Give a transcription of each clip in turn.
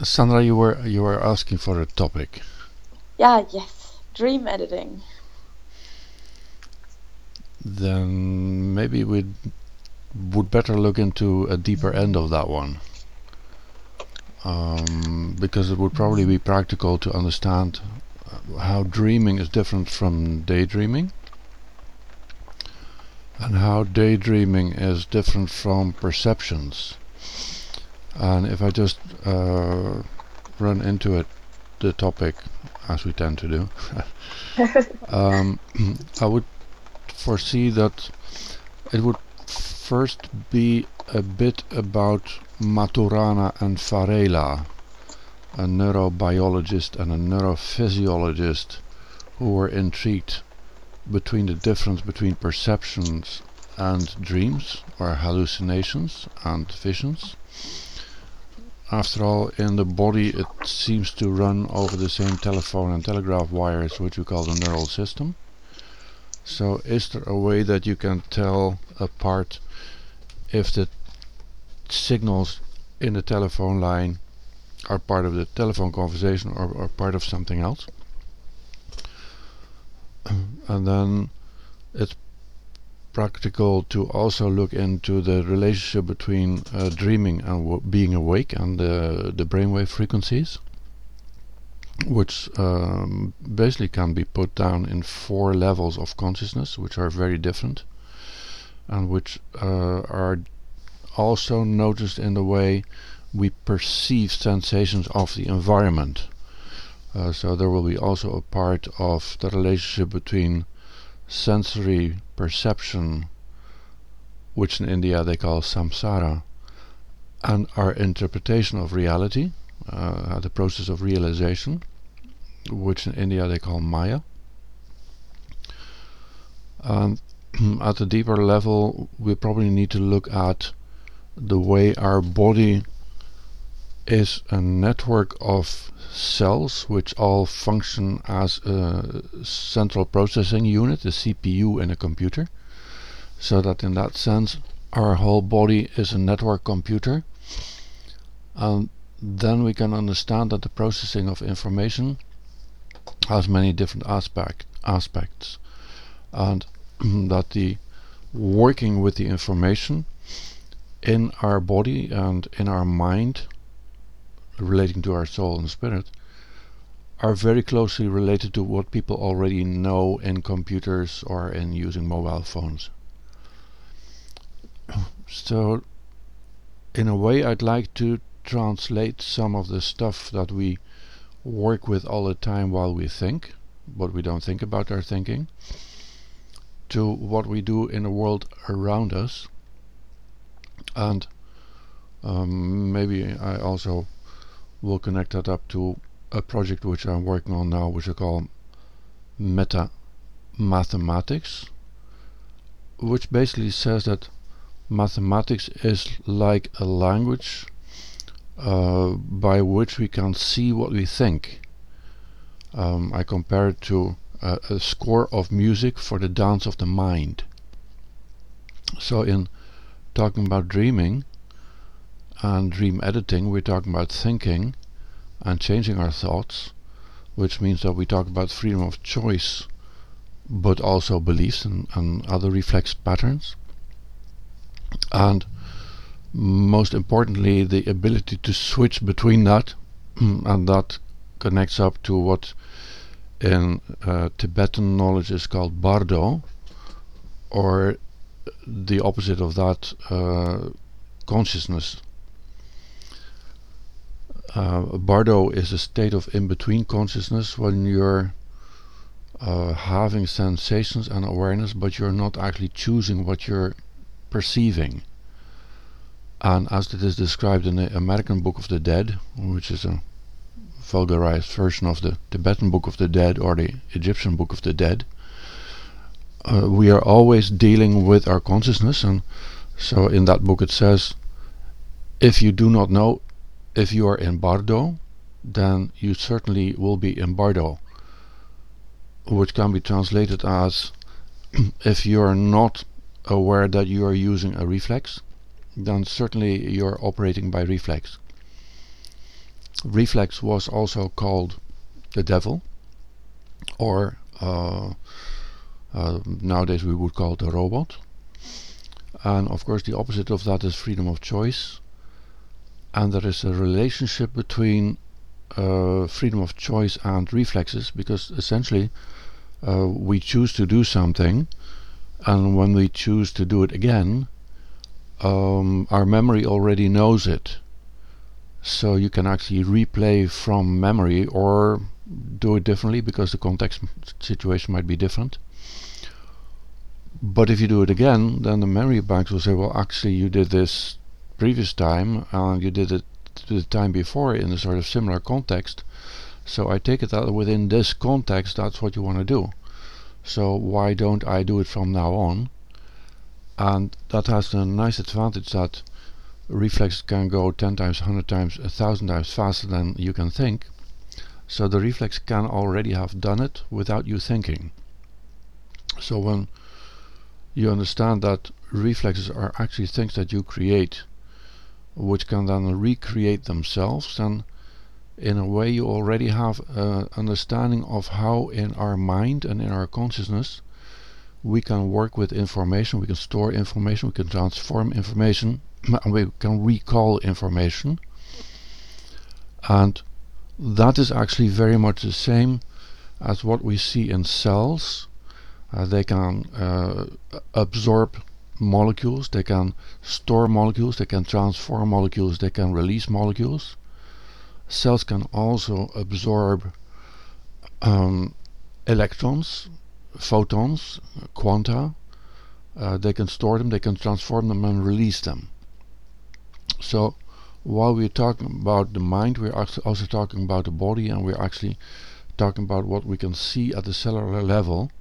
Sandra, you were asking for a topic. Yeah, yes. Dream editing. Then maybe we would better look into a deeper end of that one, because it would probably be practical to understand how dreaming is different from daydreaming, and how daydreaming is different from perceptions. And if I just run into the topic, as we tend to do, I would foresee that it would first be a bit about Maturana and Varela, a neurobiologist and a neurophysiologist who were intrigued between the difference between perceptions and dreams, or hallucinations and visions. After all, in the body it seems to run over the same telephone and telegraph wires, which we call the neural system. So is there a way that you can tell apart if the signals in the telephone line are part of the telephone conversation or part of something else? And then it's practical to also look into the relationship between dreaming and being awake, and the brainwave frequencies, which basically can be put down in 4 levels of consciousness, which are very different, and which are also noticed in the way we perceive sensations of the environment. So there will be also a part of the relationship between sensory perception, which in India they call samsara, and our interpretation of reality, the process of realization, which in India they call maya. And at a deeper level, we probably need to look at the way our body is a network of cells which all function as a central processing unit, a CPU in a computer, so that in that sense our whole body is a network computer. And then we can understand that the processing of information has many different aspects, and that the working with the information in our body and in our mind, relating to our soul and spirit, are very closely related to what people already know in computers or in using mobile phones. So in a way, I'd like to translate some of the stuff that we work with all the time while we think, but we don't think about our thinking, to what we do in the world around us. And maybe I also will connect that up to a project which I'm working on now, which I call Meta Mathematics, which basically says that mathematics is like a language by which we can see what we think. I compare it to a score of music for the dance of the mind. So in talking about dreaming and dream editing, we're talking about thinking and changing our thoughts, which means that we talk about freedom of choice, but also beliefs and other reflex patterns. And most importantly, the ability to switch between that, and that connects up to what in Tibetan knowledge is called bardo, or the opposite of that, consciousness. Bardo is a state of in-between consciousness when you're having sensations and awareness, but you're not actually choosing what you're perceiving. And as it is described in the American Book of the Dead, which is a vulgarized version of the Tibetan Book of the Dead or the Egyptian Book of the Dead, we are always dealing with our consciousness. And so in that book it says, if you do not know if you are in bardo, then you certainly will be in bardo, which can be translated as if you are not aware that you are using a reflex, then certainly you're operating by reflex. Reflex was also called the devil, or nowadays we would call it a robot. And of course the opposite of that is freedom of choice. And there is a relationship between freedom of choice and reflexes, because essentially we choose to do something, and when we choose to do it again, our memory already knows it. So you can actually replay from memory or do it differently because the context situation might be different. But if you do it again, then the memory banks will say, well, actually you did this previous time and you did it the time before in a sort of similar context. So I take it that within this context that's what you want to do. So why don't I do it from now on? And that has the nice advantage that reflex can go 10 times, 100 times, 1,000 times faster than you can think. So the reflex can already have done it without you thinking. So when you understand that reflexes are actually things that you create, which can then recreate themselves, then in a way you already have an understanding of how in our mind and in our consciousness we can work with information, we can store information, we can transform information, and we can recall information. And that is actually very much the same as what we see in cells. They can absorb molecules, they can store molecules, they can transform molecules, they can release molecules. Cells can also absorb electrons, photons, quanta. They can store them, they can transform them and release them. So while we're talking about the mind, we're also talking about the body, and we're actually talking about what we can see at the cellular level.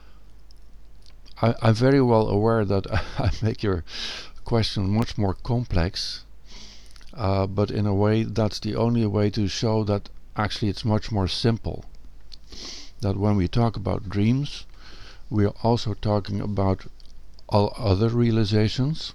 I'm very well aware that I make your question much more complex, but in a way that's the only way to show that actually it's much more simple. That when we talk about dreams, we are also talking about all other realizations.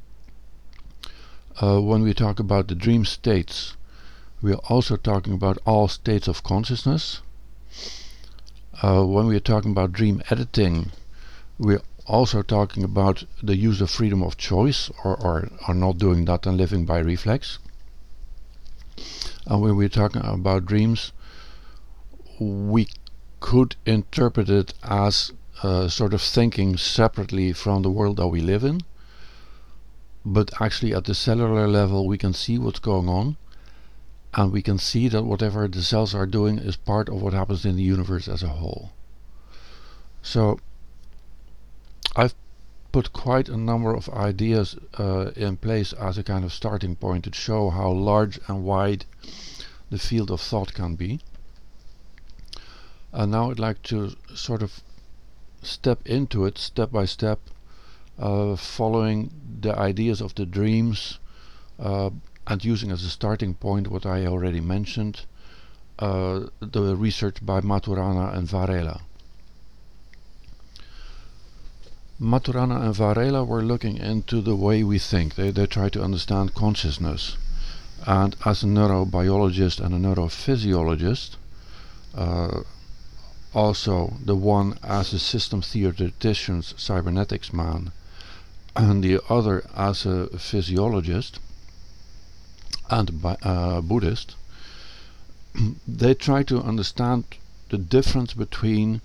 When we talk about the dream states, we are also talking about all states of consciousness. When we are talking about dream editing, we are also talking about the use of freedom of choice, or not doing that and living by reflex. And when we're talking about dreams, we could interpret it as sort of thinking separately from the world that we live in, but actually at the cellular level we can see what's going on, and we can see that whatever the cells are doing is part of what happens in the universe as a whole. So I've put quite a number of ideas in place as a kind of starting point to show how large and wide the field of thought can be. And now I'd like to sort of step into it step by step, following the ideas of the dreams and using as a starting point what I already mentioned, the research by Maturana and Varela. Maturana and Varela were looking into the way we think. They try to understand consciousness. And as a neurobiologist and a neurophysiologist, also the one as a system theoretician, cybernetics man, and the other as a physiologist and Buddhist, they try to understand the difference between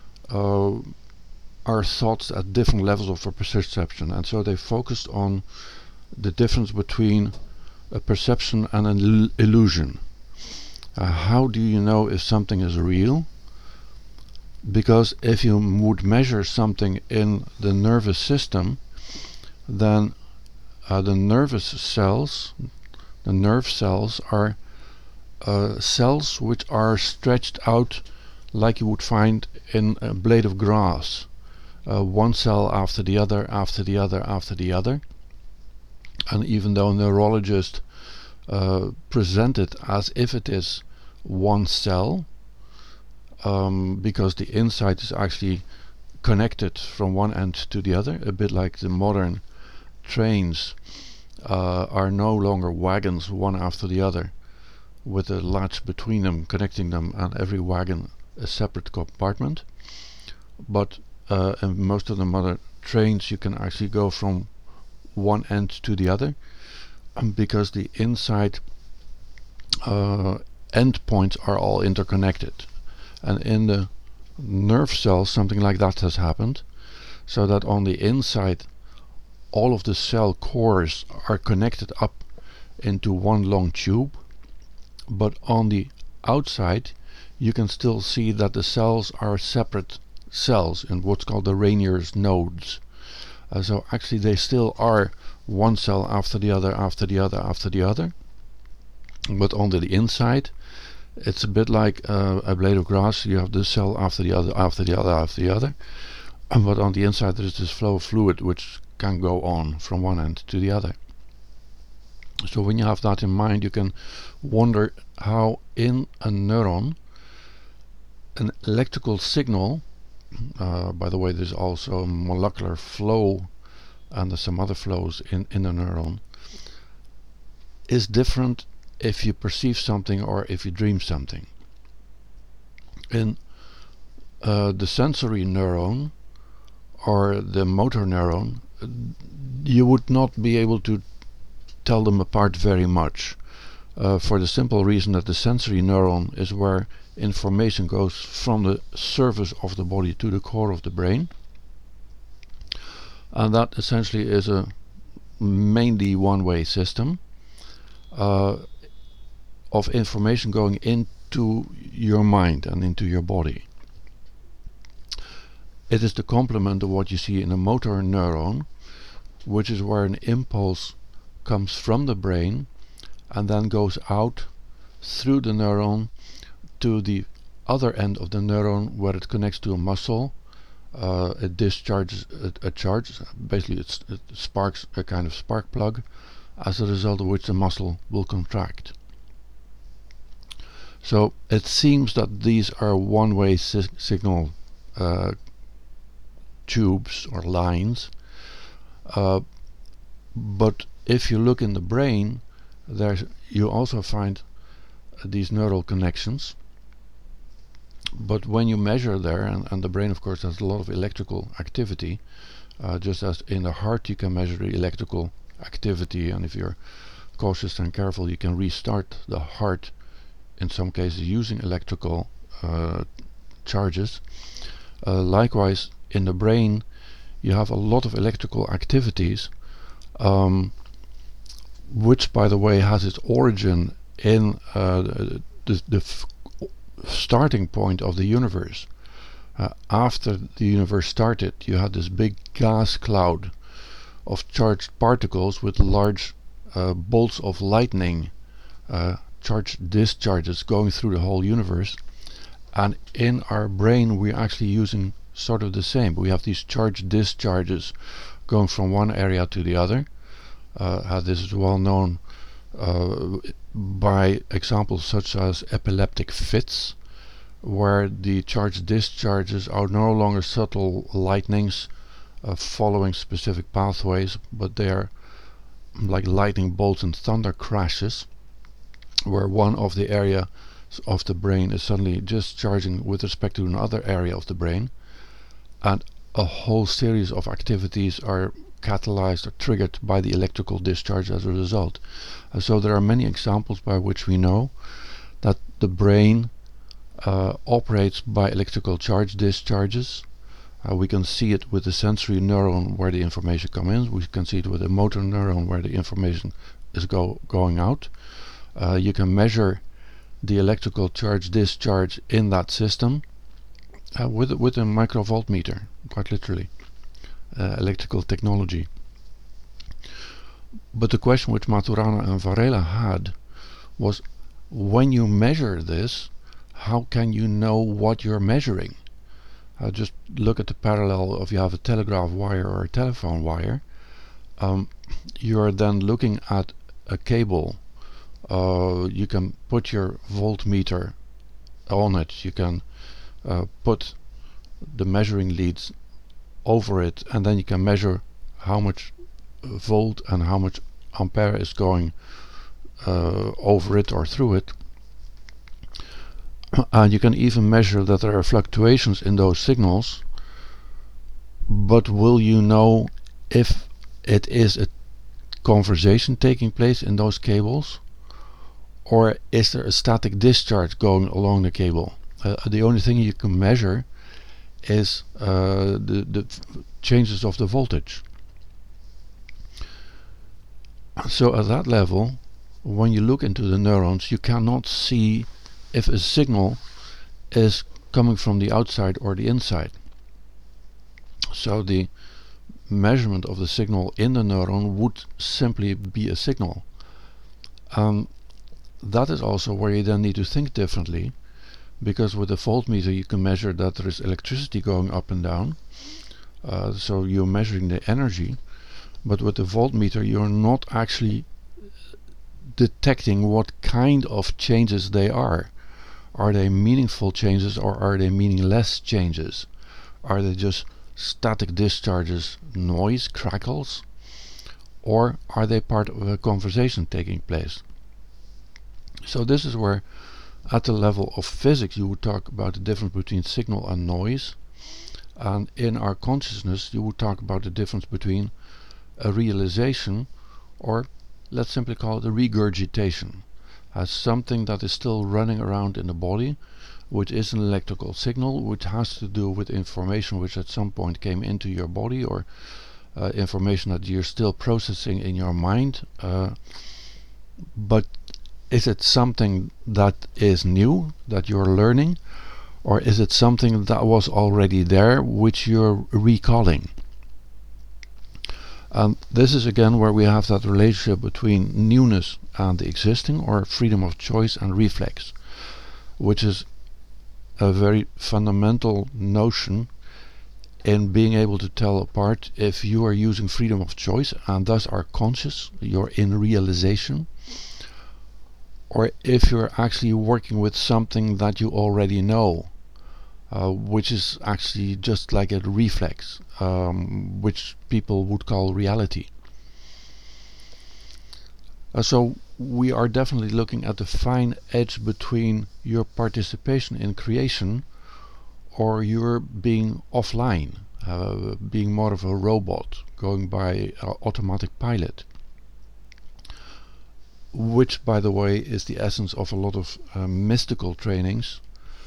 our thoughts at different levels of perception, and so they focused on the difference between a perception and an illusion. How do you know if something is real? Because if you would measure something in the nervous system, then the nerve cells are cells which are stretched out like you would find in a blade of grass, one cell after the other, after the other, after the other. And even though neurologists present it as if it is one cell, because the inside is actually connected from one end to the other, a bit like the modern trains are no longer wagons one after the other, with a latch between them, connecting them, and every wagon a separate compartment. But in most of the modern trains you can actually go from one end to the other, because the inside end points are all interconnected. And in the nerve cells something like that has happened, so that on the inside all of the cell cores are connected up into one long tube, but on the outside you can still see that the cells are separate cells in what's called the Rainier's nodes. So actually they still are one cell after the other, after the other, after the other, but on the inside it's a bit like a blade of grass. You have this cell after the other, after the other, after the other, but on the inside there is this flow of fluid which can go on from one end to the other. So when you have that in mind, you can wonder how in a neuron an electrical signal, by the way there's also a molecular flow and there's some other flows in a neuron, is different if you perceive something or if you dream something. In the sensory neuron or the motor neuron, you would not be able to tell them apart very much, for the simple reason that the sensory neuron is where information goes from the surface of the body to the core of the brain, and that essentially is a mainly one-way system of information going into your mind and into your body. It is the complement of what you see in a motor neuron, which is where an impulse comes from the brain and then goes out through the neuron to the other end of the neuron where it connects to a muscle. It discharges a charge, basically it sparks a kind of spark plug, as a result of which the muscle will contract. So it seems that these are one-way signal tubes or lines, but if you look in the brain, you also find these neural connections. But when you measure there, and the brain of course has a lot of electrical activity, just as in the heart you can measure the electrical activity, and if you're cautious and careful you can restart the heart in some cases using electrical charges. Likewise in the brain you have a lot of electrical activities, which by the way has its origin in the starting point of the universe. After the universe started, you had this big gas cloud of charged particles with large bolts of lightning, charged discharges going through the whole universe, and in our brain we're actually using sort of the same. We have these charged discharges going from one area to the other. This is well known by examples such as epileptic fits, where the charged discharges are no longer subtle lightnings following specific pathways, but they are like lightning bolts and thunder crashes, where one of the areas of the brain is suddenly discharging with respect to another area of the brain, and a whole series of activities are catalyzed or triggered by the electrical discharge as a result. So there are many examples by which we know that the brain operates by electrical charge discharges. We can see it with the sensory neuron where the information comes in. We can see it with the motor neuron where the information is going out. You can measure the electrical charge discharge in that system with a microvoltmeter, quite literally. Electrical technology. But the question which Maturana and Varela had was, when you measure this, how can you know what you're measuring? Just look at the parallel of you have a telegraph wire or a telephone wire. You're then looking at a cable. You can put your voltmeter on it. You can put the measuring leads over it, and then you can measure how much volt and how much ampere is going over it or through it. And you can even measure that there are fluctuations in those signals, but will you know if it is a conversation taking place in those cables, or is there a static discharge going along the cable? The only thing you can measure is the changes of the voltage. So at that level, when you look into the neurons, you cannot see if a signal is coming from the outside or the inside. So the measurement of the signal in the neuron would simply be a signal. That is also where you then need to think differently, because with a voltmeter you can measure that there is electricity going up and down, so you're measuring the energy, but with the voltmeter you're not actually detecting what kind of changes they are. Are they meaningful changes, or are they meaningless changes? Are they just static discharges, noise, crackles, or are they part of a conversation taking place? So this is where, at the level of physics, you would talk about the difference between signal and noise, and in our consciousness you would talk about the difference between a realization, or let's simply call it a regurgitation, as something that is still running around in the body, which is an electrical signal, which has to do with information which at some point came into your body, or information that you're still processing in your mind. But is it something that is new, that you're learning, or is it something that was already there, which you're recalling? And this is again where we have that relationship between newness and the existing, or freedom of choice and reflex, which is a very fundamental notion in being able to tell apart if you are using freedom of choice and thus are conscious, you're in realization, or if you're actually working with something that you already know, which is actually just like a reflex, which people would call reality. So we are definitely looking at the fine edge between your participation in creation or your being offline, being more of a robot, going by automatic pilot. Which, by the way, is the essence of a lot of mystical trainings,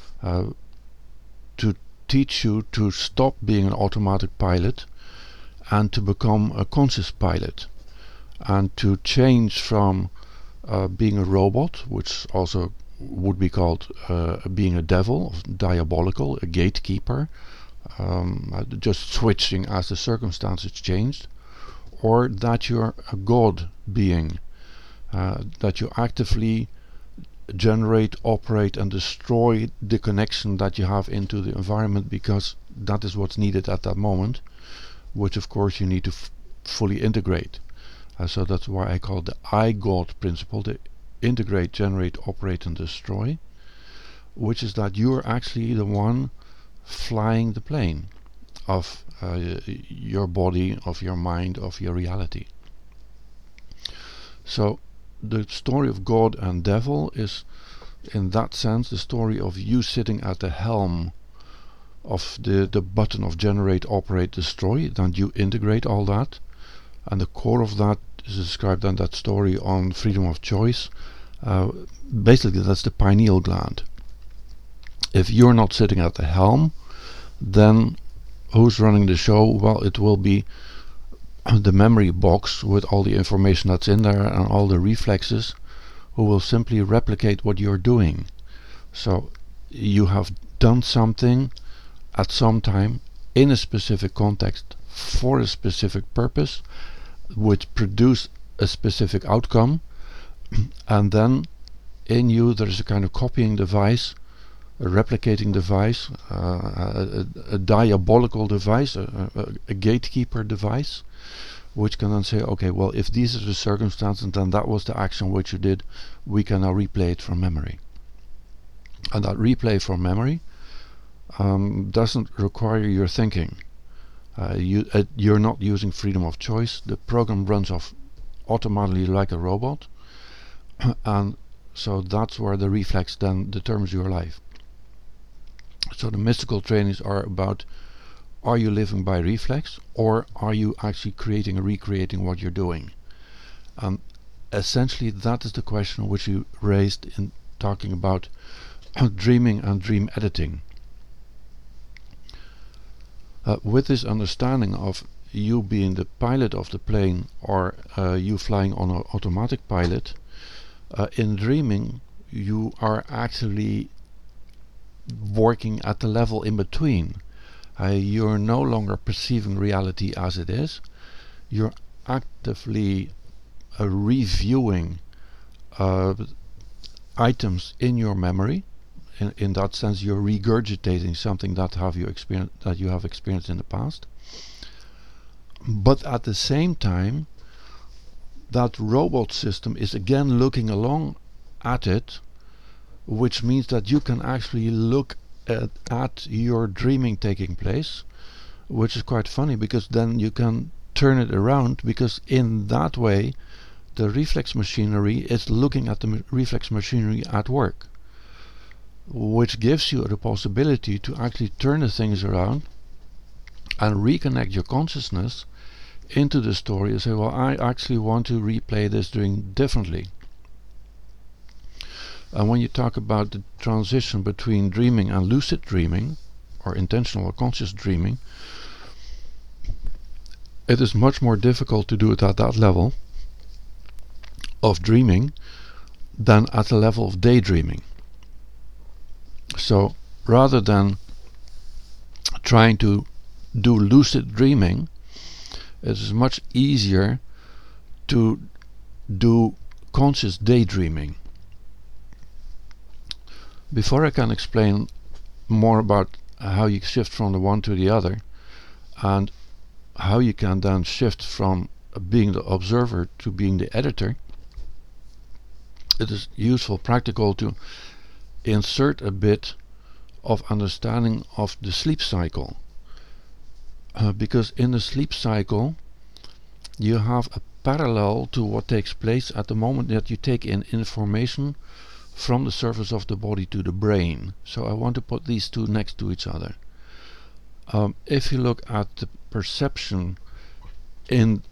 to teach you to stop being an automatic pilot and to become a conscious pilot, and to change from being a robot, which also would be called being a devil, diabolical, a gatekeeper, just switching as the circumstances changed, or that you're a God being, that you actively generate, operate and destroy the connection that you have into the environment, because that is what's needed at that moment, which of course you need to fully integrate. So that's why I call it the I God principle, the integrate, generate, operate and destroy, which is that you're actually the one flying the plane of your body, of your mind, of your reality. So the story of God and devil is, in that sense, the story of you sitting at the helm of the button of generate, operate, destroy. Then you integrate all that, and the core of that is described in that story on freedom of choice. Basically that's the pineal gland. If you're not sitting at the helm, then who's running the show? Well, it will be the memory box with all the information that's in there and all the reflexes, who will simply replicate what you're doing. So you have done something at some time in a specific context for a specific purpose, which produced a specific outcome, and then in you there is a kind of copying device, a replicating device, a diabolical device, a gatekeeper device, which can then say, okay, well, if these are the circumstances, then that was the action which you did, we can now replay it from memory. And that replay from memory doesn't require your thinking. You're not using freedom of choice. The program runs off automatically like a robot, and so that's where the reflex then determines your life. So the mystical trainings are about, are you living by reflex, or are you actually creating and recreating what you're doing? Essentially that is the question which you raised in talking about dreaming and dream editing. With this understanding of you being the pilot of the plane, or you flying on an automatic pilot, in dreaming you are actually working at the level in between. You're no longer perceiving reality as it is. You're actively reviewing items in your memory. In that sense, you're regurgitating something that you have experienced in the past. But at the same time, that robot system is again looking along at it, which means that you can actually look at your dreaming taking place, which is quite funny, because then you can turn it around, because in that way the reflex machinery is looking at the reflex machinery at work, which gives you the possibility to actually turn the things around and reconnect your consciousness into the story and say, well, I actually want to replay this dream differently. And when you talk about the transition between dreaming and lucid dreaming, or intentional or conscious dreaming, it is much more difficult to do it at that level of dreaming than at the level of daydreaming. So rather than trying to do lucid dreaming, it is much easier to do conscious daydreaming. Before I can explain more about how you shift from the one to the other, and how you can then shift from being the observer to being the editor, it is useful, practical, to insert a bit of understanding of the sleep cycle. Because in the sleep cycle you have a parallel to what takes place at the moment that you take in information from the surface of the body to the brain. So I want to put these two next to each other. If you look at the perception in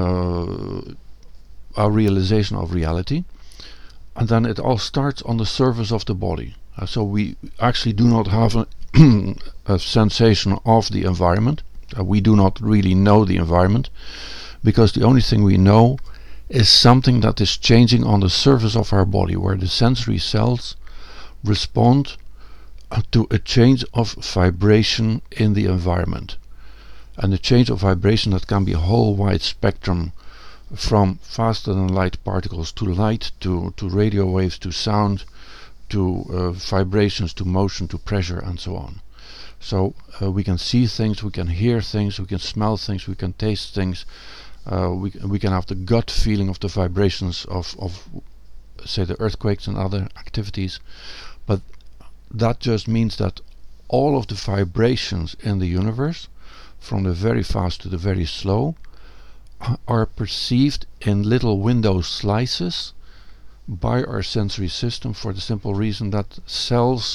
our realization of reality, and then it all starts on the surface of the body. So we actually do not have a sensation of the environment. We do not really know the environment, because the only thing we know is something that is changing on the surface of our body, where the sensory cells respond to a change of vibration in the environment. And the change of vibration, that can be a whole wide spectrum, from faster than light particles to light, to radio waves, to sound, to vibrations, to motion, to pressure, and so on. So we can see things, we can hear things, we can smell things, we can taste things, we can have the gut feeling of the vibrations of say the earthquakes and other activities. But that just means that all of the vibrations in the universe, from the very fast to the very slow, are perceived in little window slices by our sensory system, for the simple reason that cells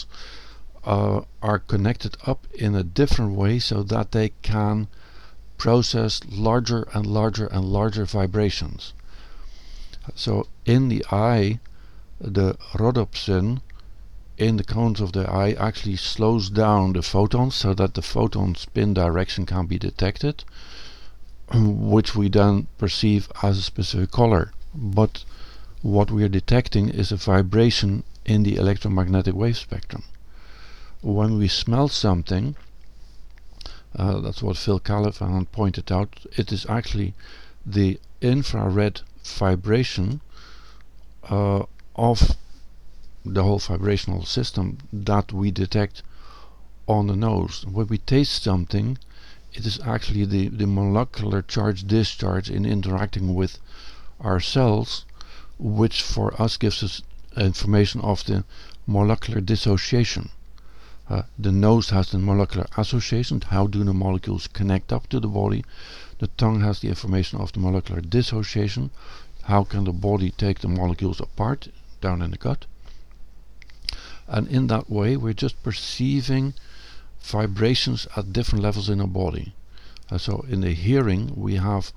are connected up in a different way, so that they can process larger and larger and larger vibrations. So in the eye, the rhodopsin in the cones of the eye actually slows down the photons, so that the photon spin direction can be detected, which we then perceive as a specific color. But what we are detecting is a vibration in the electromagnetic wave spectrum. When we smell something, that's what Phil Callaghan pointed out, it is actually the infrared vibration of the whole vibrational system that we detect on the nose. When we taste something, it is actually the molecular charge discharge in interacting with our cells, which for us gives us information of the molecular dissociation. The nose has the molecular association, how do the molecules connect up to the body. The tongue has the information of the molecular dissociation, how can the body take the molecules apart down in the gut. And in that way we're just perceiving vibrations at different levels in our body. So in the hearing we have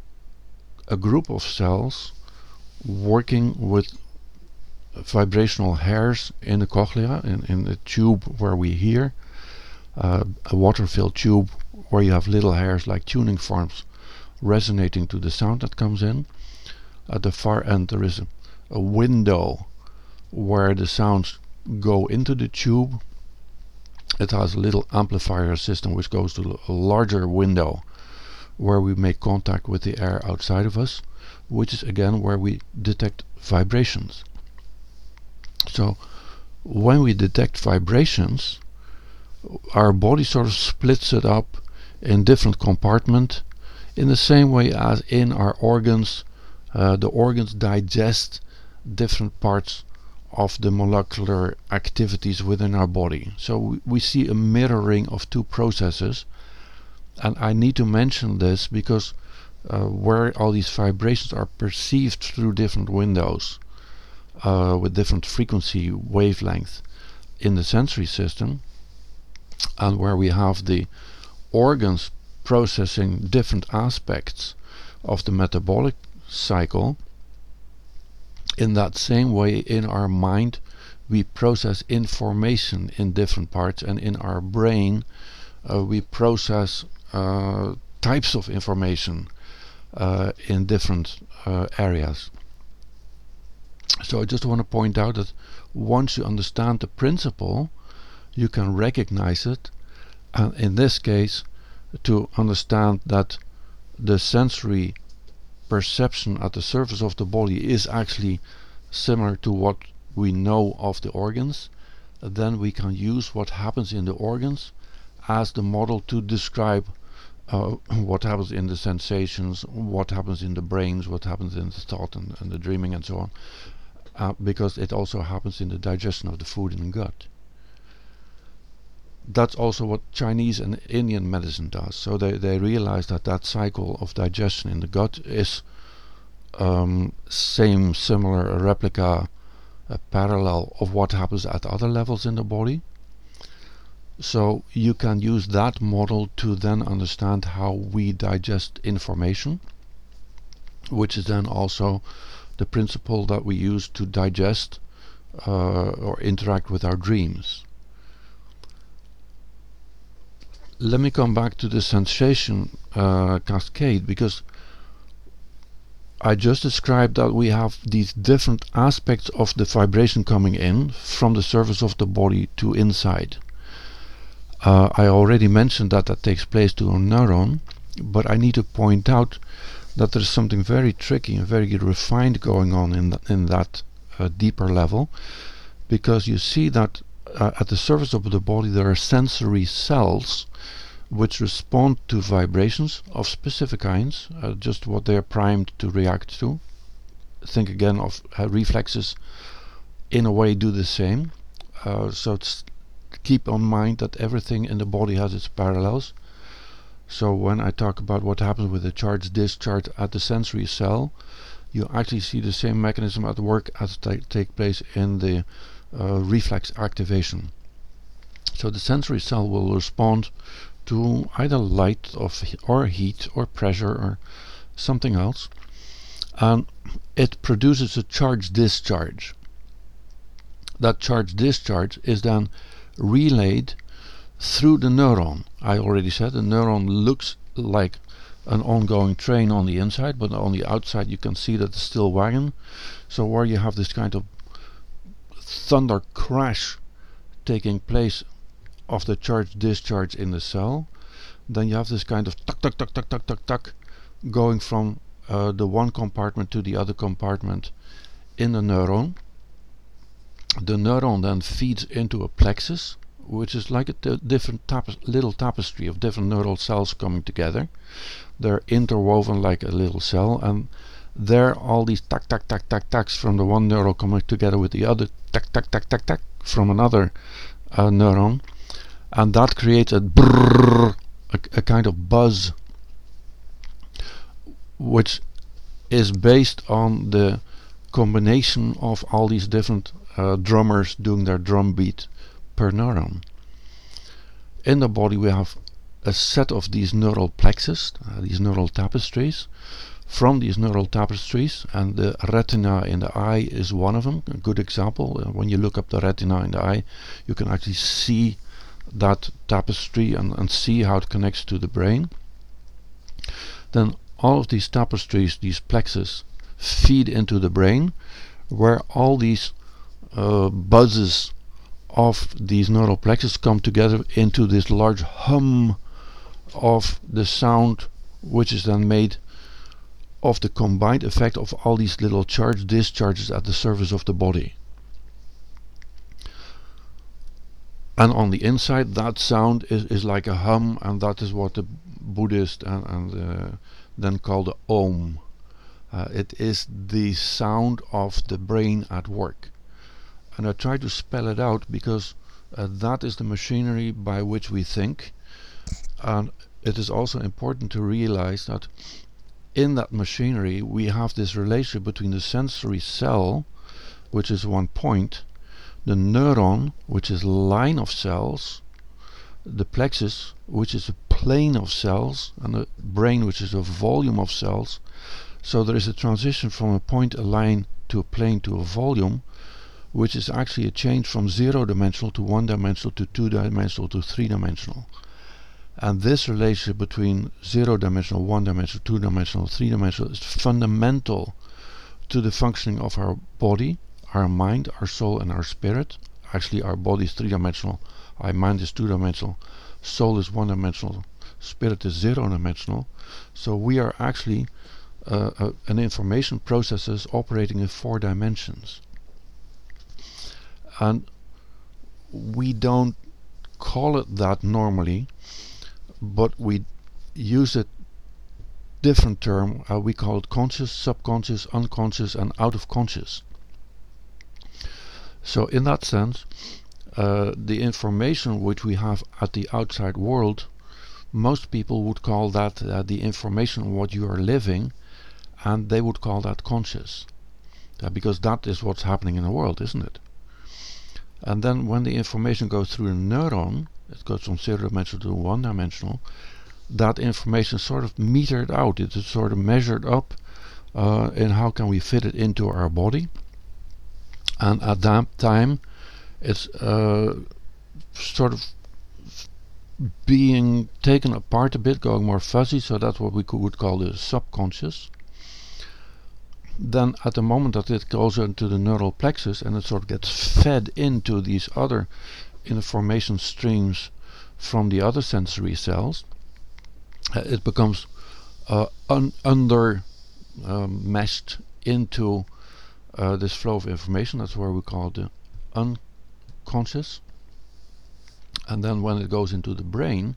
a group of cells working with vibrational hairs in the cochlea, in the tube where we hear, a water-filled tube where you have little hairs like tuning forks resonating to the sound that comes in. At the far end there is a window where the sounds go into the tube. It has a little amplifier system which goes to a larger window where we make contact with the air outside of us, which is again where we detect vibrations. So when we detect vibrations, our body sort of splits it up in different compartments in the same way as in our organs. The organs digest different parts of the molecular activities within our body. So we see a mirroring of two processes, and I need to mention this because where all these vibrations are perceived through different windows with different frequency wavelength in the sensory system, and where we have the organs processing different aspects of the metabolic cycle, in that same way in our mind we process information in different parts, and in our brain we process types of information in different areas. So I just want to point out that once you understand the principle, you can recognize it, and in this case to understand that the sensory perception at the surface of the body is actually similar to what we know of the organs, then we can use what happens in the organs as the model to describe what happens in the sensations, what happens in the brains, what happens in the thought and the dreaming and so on, because it also happens in the digestion of the food in the gut. That's also what Chinese and Indian medicine does. So they realize that cycle of digestion in the gut is similar, a replica, a parallel of what happens at other levels in the body. So you can use that model to then understand how we digest information, which is then also the principle that we use to digest or interact with our dreams. Let me come back to the sensation cascade, because I just described that we have these different aspects of the vibration coming in from the surface of the body to inside. I already mentioned that takes place to a neuron, but I need to point out that there's something very tricky and very refined going on in that deeper level, because you see that at the surface of the body there are sensory cells which respond to vibrations of specific kinds, just what they are primed to react to. Think again of reflexes in a way do the same. So keep in mind that everything in the body has its parallels. So when I talk about what happens with the charge discharge at the sensory cell, you actually see the same mechanism at work as take place in the reflex activation. So the sensory cell will respond to either light or heat or pressure or something else, and it produces a charge discharge. That charge discharge is then relayed through the neuron. I already said the neuron looks like an ongoing train on the inside, but on the outside you can see that it's still wagon. So where you have this kind of thunder crash taking place of the charge discharge in the cell, then you have this kind of tuck tuck tuck tuck tuck tuck tuck going from the one compartment to the other compartment in the neuron. The neuron then feeds into a plexus, which is like a different little tapestry of different neural cells coming together. They're interwoven like a little cell, and there all these tuck tuck tuck tuck tucks from the one neuron coming together with the other tuck tuck tuck tuck tuck from another neuron, and that creates a brrrr, a kind of buzz, which is based on the combination of all these different drummers doing their drum beat per neuron. in the body we have a set of these neural plexus, these neural tapestries. From these neural tapestries, and the retina in the eye is one of them, a good example. When you look up the retina in the eye, you can actually see that tapestry and see how it connects to the brain. Then all of these tapestries, these plexus, feed into the brain, where all these buzzes of these neural plexus come together into this large hum of the sound, which is then made of the combined effect of all these little charge discharges at the surface of the body. And on the inside, that sound is like a hum, and that is what the Buddhists then call the Om. It is the sound of the brain at work. And I try to spell it out because that is the machinery by which we think. And it is also important to realize that in that machinery we have this relationship between the sensory cell, which is one point, the neuron, which is a line of cells, the plexus, which is a plane of cells, and the brain, which is a volume of cells. So there is a transition from a point, a line, to a plane, to a volume, which is actually a change from 0-dimensional to 1-dimensional to 2-dimensional to 3-dimensional. And this relationship between 0-dimensional, 1-dimensional, 2-dimensional, 3-dimensional is fundamental to the functioning of our body, our mind, our soul, and our spirit. Actually, our body is 3-dimensional, our mind is 2-dimensional, soul is 1-dimensional, spirit is 0-dimensional. So we are actually an information processes operating in 4 dimensions. And we don't call it that normally, but we use a different term. We call it conscious, subconscious, unconscious, and out of conscious. So in that sense, the information which we have at the outside world, most people would call that the information on what you are living, and they would call that conscious, because that is what's happening in the world, isn't it? And then when the information goes through a neuron, it goes from 0-dimensional to 1-dimensional, that information is sort of metered out, it is sort of measured up in how can we fit it into our body. And at that time it's sort of being taken apart a bit, going more fuzzy, so that's what we would call the subconscious. Then at the moment that it goes into the neural plexus and it sort of gets fed into these other information streams from the other sensory cells, it becomes meshed into this flow of information. That's where we call it the unconscious. And then when it goes into the brain,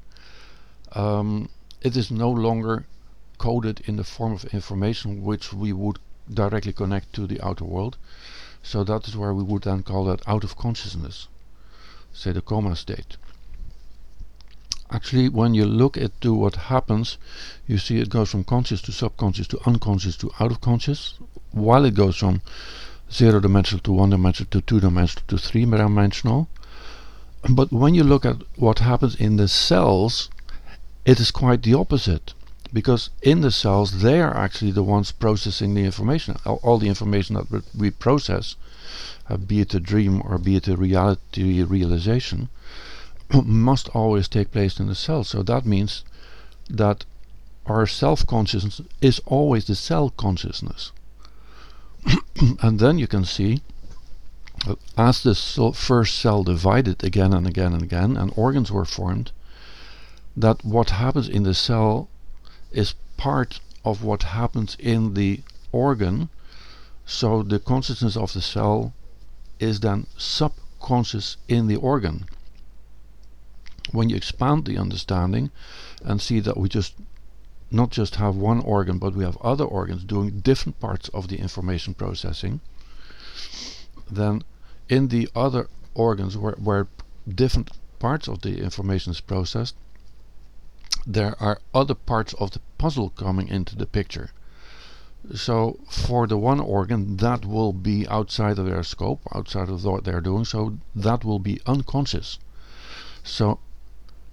it is no longer coded in the form of information which we would directly connect to the outer world. So that is where we would then call that out of consciousness, say the coma state. Actually, when you look into what happens, you see it goes from conscious to subconscious to unconscious to out of conscious, while it goes from 0-dimensional to 1-dimensional to 2-dimensional to 3-dimensional. But when you look at what happens in the cells, it is quite the opposite. Because in the cells, they are actually the ones processing the information. All the information that we process, be it a dream or be it a reality realization, must always take place in the cell. So that means that our self-consciousness is always the cell consciousness. And then you can see, as the first cell divided again and again and again, and organs were formed, that what happens in the cell is part of what happens in the organ. So the consciousness of the cell is then subconscious in the organ. When you expand the understanding and see that we not just have one organ, but we have other organs doing different parts of the information processing, then in the other organs where different parts of the information is processed, there are other parts of the puzzle coming into the picture. So for the one organ, that will be outside of their scope, outside of what they're doing, so that will be unconscious. So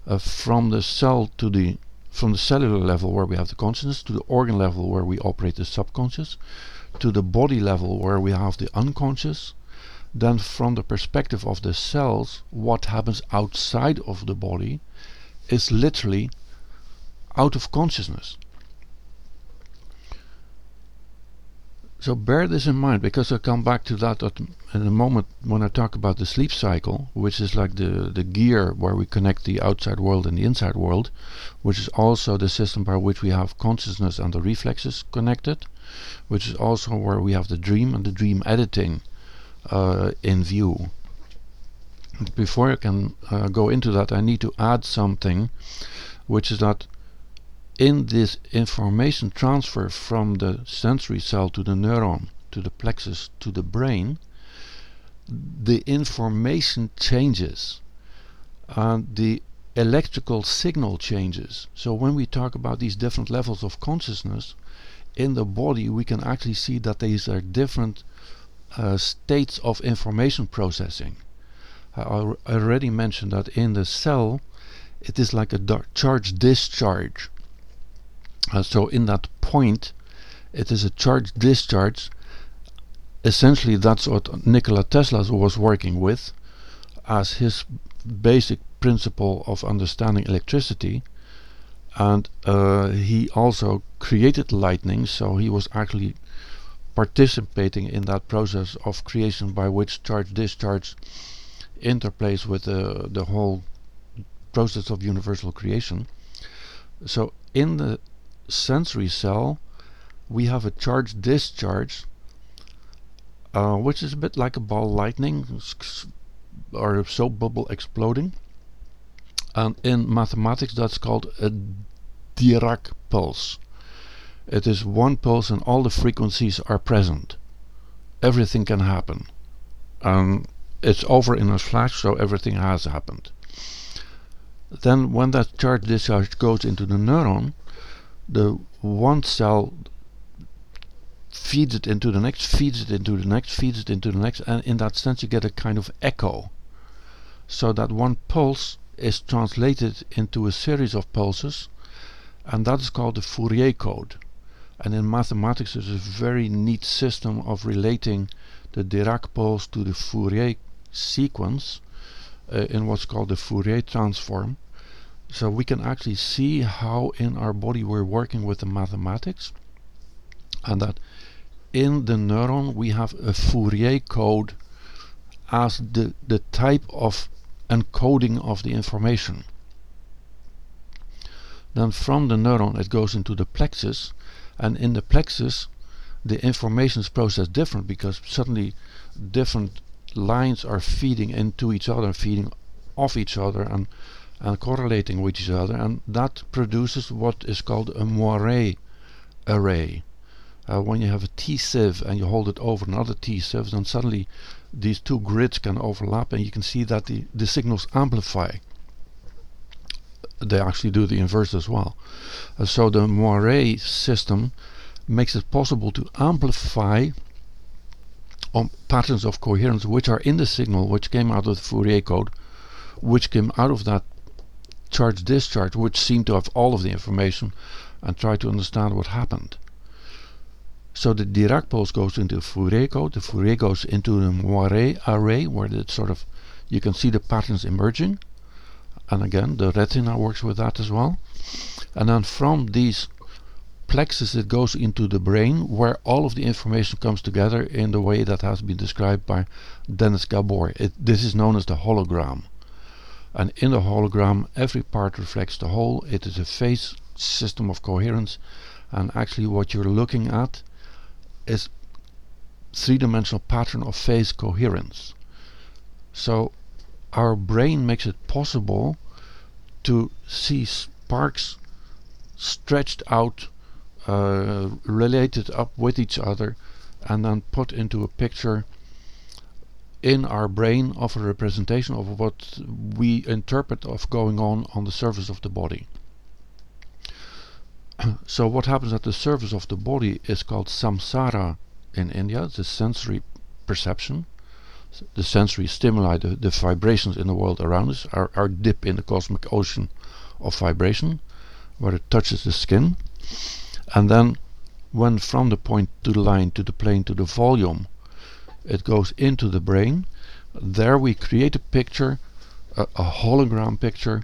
from the cellular level where we have the consciousness, to the organ level where we operate the subconscious, to the body level where we have the unconscious. Then from the perspective of the cells, what happens outside of the body is literally out of consciousness. So bear this in mind, because I'll come back to that in a moment when I talk about the sleep cycle, which is like the gear where we connect the outside world and the inside world, which is also the system by which we have consciousness and the reflexes connected, which is also where we have the dream and the dream editing in view. Before I can go into that, I need to add something, which is that in this information transfer from the sensory cell to the neuron, to the plexus, to the brain, the information changes and the electrical signal changes. So when we talk about these different levels of consciousness in the body, we can actually see that these are different states of information processing. I already mentioned that in the cell it is like a charge discharge. So in that point it is a charge discharge. Essentially that's what Nikola Tesla was working with as his basic principle of understanding electricity, and he also created lightning, so he was actually participating in that process of creation by which charge discharge interplays with the whole process of universal creation. So in the sensory cell we have a charge discharge, which is a bit like a ball lightning or a soap bubble exploding, and in mathematics that's called a Dirac pulse. It is one pulse and all the frequencies are present. Everything can happen. It's over in a flash, so everything has happened. Then when that charge discharge goes into the neuron, the one cell feeds it into the next, feeds it into the next, feeds it into the next, and in that sense you get a kind of echo. So that one pulse is translated into a series of pulses, and that is called the Fourier code. And in mathematics there's a very neat system of relating the Dirac pulse to the Fourier sequence in what's called the Fourier transform. So we can actually see how in our body we're working with the mathematics, and that in the neuron we have a Fourier code as the type of encoding of the information. Then from the neuron it goes into the plexus, and in the plexus the information is processed different, because suddenly different lines are feeding into each other, feeding off each other, and correlating with each other, and that produces what is called a moire array. When you have a T-sieve and you hold it over another T-sieve, then suddenly these two grids can overlap and you can see that the signals amplify. They actually do the inverse as well. So the moire system makes it possible to amplify on patterns of coherence which are in the signal, which came out of the Fourier code, which came out of that charge discharge, which seemed to have all of the information, and try to understand what happened. So the Dirac pulse goes into the Fourier code, the Fourier goes into the moire array, where it's sort of, you can see the patterns emerging, and again the retina works with that as well. And then from these plexus it goes into the brain, where all of the information comes together in the way that has been described by Dennis Gabor. This is known as the hologram. And in the hologram every part reflects the whole. It is a phase system of coherence, and actually what you're looking at is three-dimensional pattern of phase coherence. So our brain makes it possible to see sparks stretched out, related up with each other, and then put into a picture in our brain of a representation of what we interpret of going on the surface of the body. So what happens at the surface of the body is called samsara in India, the sensory perception, the sensory stimuli, the vibrations in the world around us, our dip in the cosmic ocean of vibration where it touches the skin, and then when from the point to the line to the plane to the volume it goes into the brain, there we create a picture, a hologram picture,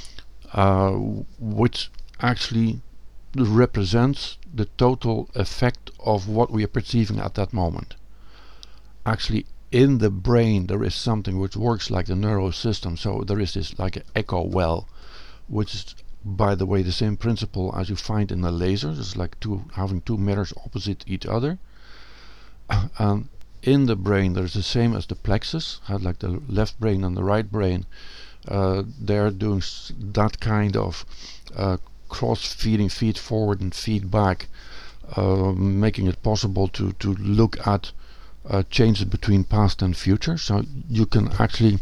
which actually represents the total effect of what we are perceiving at that moment. Actually, in the brain there is something which works like the neural system, so there is this like an echo well, which is, by the way, the same principle as you find in a laser. It's like having two mirrors opposite each other. And in the brain there's the same as the plexus, like the left brain and the right brain. They're doing that kind of cross-feeding, feed forward and feed back, making it possible to look at changes between past and future. So you can actually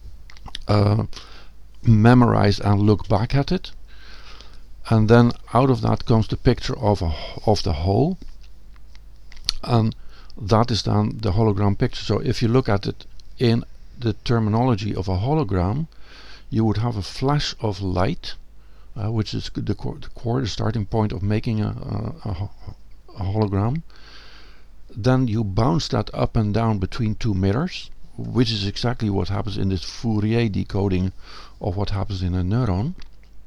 memorize and look back at it. And then out of that comes the picture of the whole. And that is then the hologram picture. So if you look at it in the terminology of a hologram, you would have a flash of light, which is the starting point of making a hologram. Then you bounce that up and down between two mirrors, which is exactly what happens in this Fourier decoding of what happens in a neuron.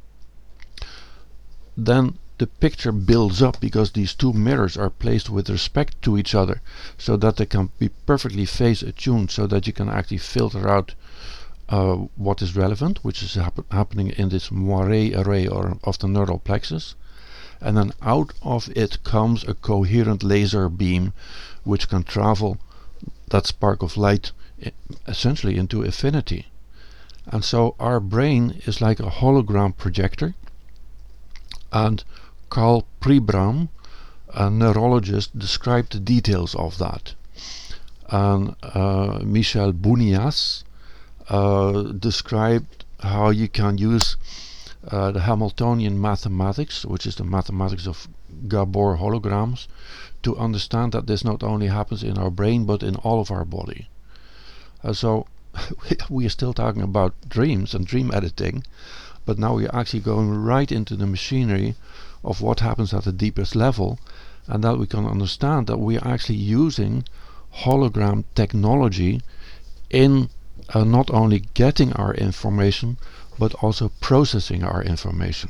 Then the picture builds up because these two mirrors are placed with respect to each other, so that they can be perfectly phase attuned, so that you can actually filter out what is relevant, which is happening in this moire array of the neural plexus. And then out of it comes a coherent laser beam which can travel that spark of light essentially into infinity. And so our brain is like a hologram projector. And Karl Pribram, a neurologist, described the details of that. And Michel Bounias described how you can use the Hamiltonian mathematics, which is the mathematics of Gabor holograms, to understand that this not only happens in our brain but in all of our body. So we are still talking about dreams and dream editing, but now we are actually going right into the machinery of what happens at the deepest level, and that we can understand that we are actually using hologram technology in not only getting our information but also processing our information.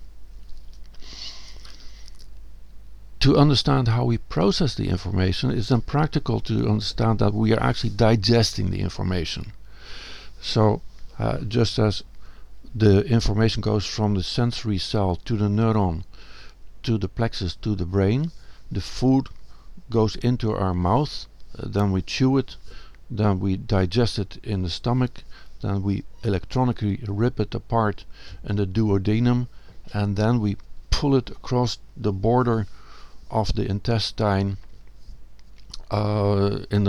To understand how we process the information is then practical to understand that we are actually digesting the information. So just as the information goes from the sensory cell to the neuron to the plexus to the brain, the food goes into our mouth, then we chew it, then we digest it in the stomach, then we electronically rip it apart in the duodenum, and then we pull it across the border of the intestine in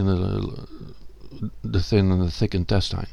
the thin and the thick intestine.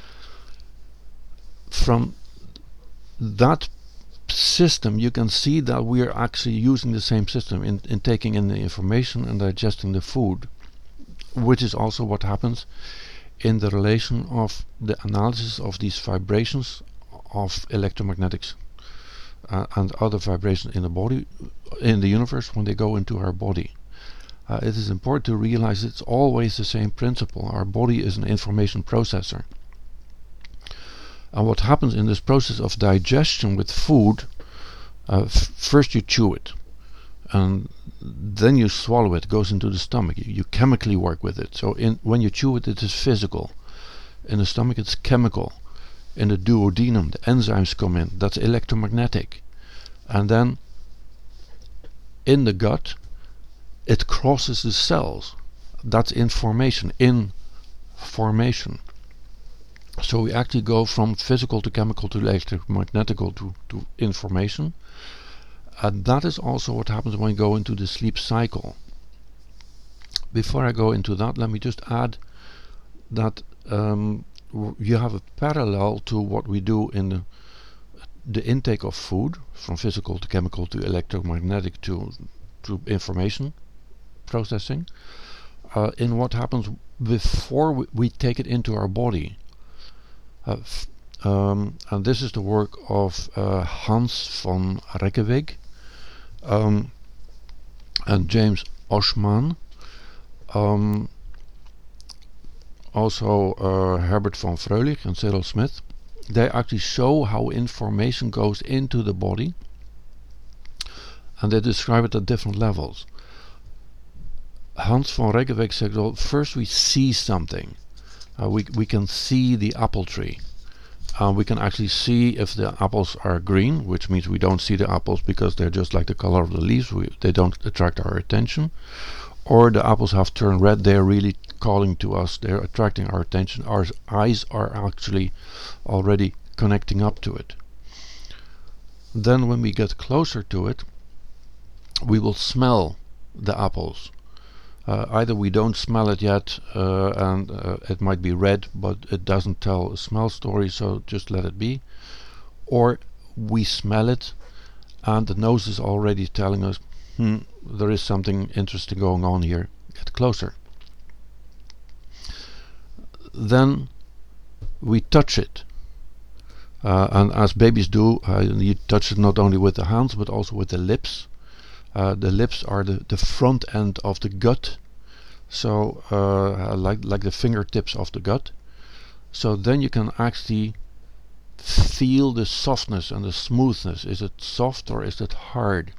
From that system you can see that we are actually using the same system in taking in the information and digesting the food, which is also what happens in the relation of the analysis of these vibrations of electromagnetics and other vibrations in the body, in the universe, when they go into our body. It is important to realize it's always the same principle. Our body is an information processor. And what happens in this process of digestion with food, first you chew it, and then you swallow it, goes into the stomach. You chemically work with it. So when you chew it, it is physical. In the stomach, it's chemical. In the duodenum, the enzymes come in. That's electromagnetic. And then in the gut, it crosses the cells. That's information, information. So we actually go from physical to chemical to electromagnetical to information. And that is also what happens when we go into the sleep cycle. Before I go into that, let me just add that you have a parallel to what we do in the intake of food, from physical to chemical to electromagnetic to information processing, in what happens before we take it into our body. and this is the work of Hans von Reykjavik and James Oschman. Also Herbert von Fröhlich and Cyril Smith. They actually show how information goes into the body, and they describe it at different levels. Hans von Reykjavik said, well, first we see something. We can see the apple tree. We can actually see if the apples are green, which means we don't see the apples because they're just like the color of the leaves. They don't attract our attention. Or the apples have turned red. They're really calling to us. They're attracting our attention. Our eyes are actually already connecting up to it. Then when we get closer to it, we will smell the apples. Either we don't smell it yet and it might be red, but it doesn't tell a smell story, so just let it be. Or we smell it and the nose is already telling us, there is something interesting going on here, get closer. Then we touch it. And as babies do, you touch it not only with the hands but also with the lips. The lips are the front end of the gut, so like the fingertips of the gut. So then you can actually feel the softness and the smoothness. Is it soft or is it hard?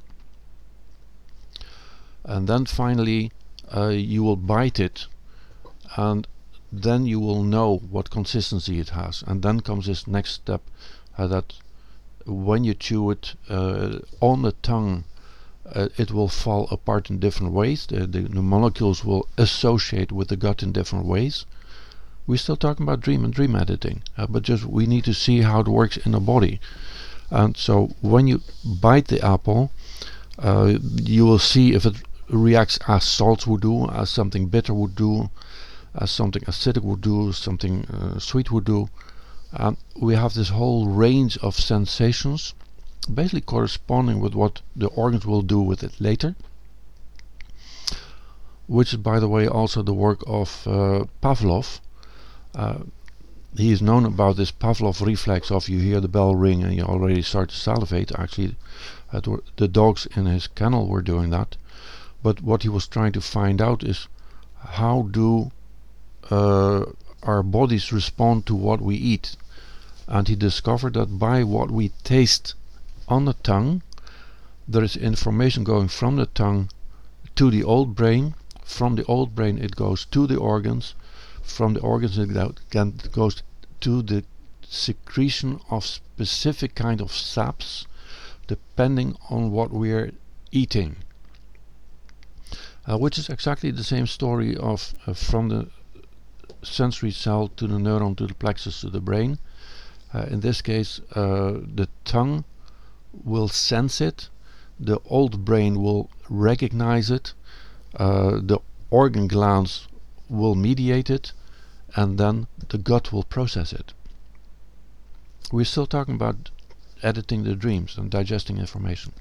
And then finally you will bite it, and then you will know what consistency it has. And then comes this next step, that when you chew it on the tongue, it will fall apart in different ways. The molecules will associate with the gut in different ways. We're still talking about dream and dream editing, but just we need to see how it works in the body. And so when you bite the apple, you will see if it reacts as salt would do, as something bitter would do, as something acidic would do, something sweet would do. We have this whole range of sensations basically corresponding with what the organs will do with it later, which is, by the way, also the work of Pavlov. He is known about this Pavlov reflex of you hear the bell ring and you already start to salivate. Actually, the dogs in his kennel were doing that. But what he was trying to find out is how do our bodies respond to what we eat. And he discovered that by what we taste on the tongue, there is information going from the tongue to the old brain. From the old brain it goes to the organs. From the organs it goes to the secretion of specific kind of saps depending on what we're eating. Which is exactly the same story of from the sensory cell to the neuron to the plexus to the brain. In this case, the tongue will sense it, the old brain will recognize it, the organ glands will mediate it, and then the gut will process it. We're still talking about editing the dreams and digesting information.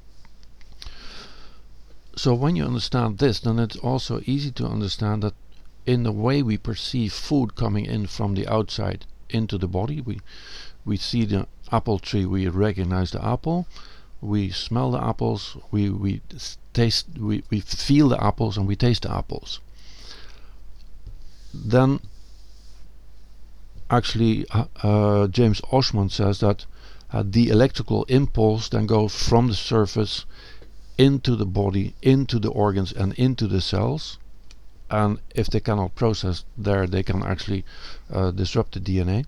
So when you understand this, then it's also easy to understand that in the way we perceive food coming in from the outside into the body, we see the apple tree, we recognize the apple, we smell the apples, we taste, we feel the apples, and we taste the apples. Then actually James Oschman says that the electrical impulse then goes from the surface into the body, into the organs and into the cells, and if they cannot process there, they can actually disrupt the DNA.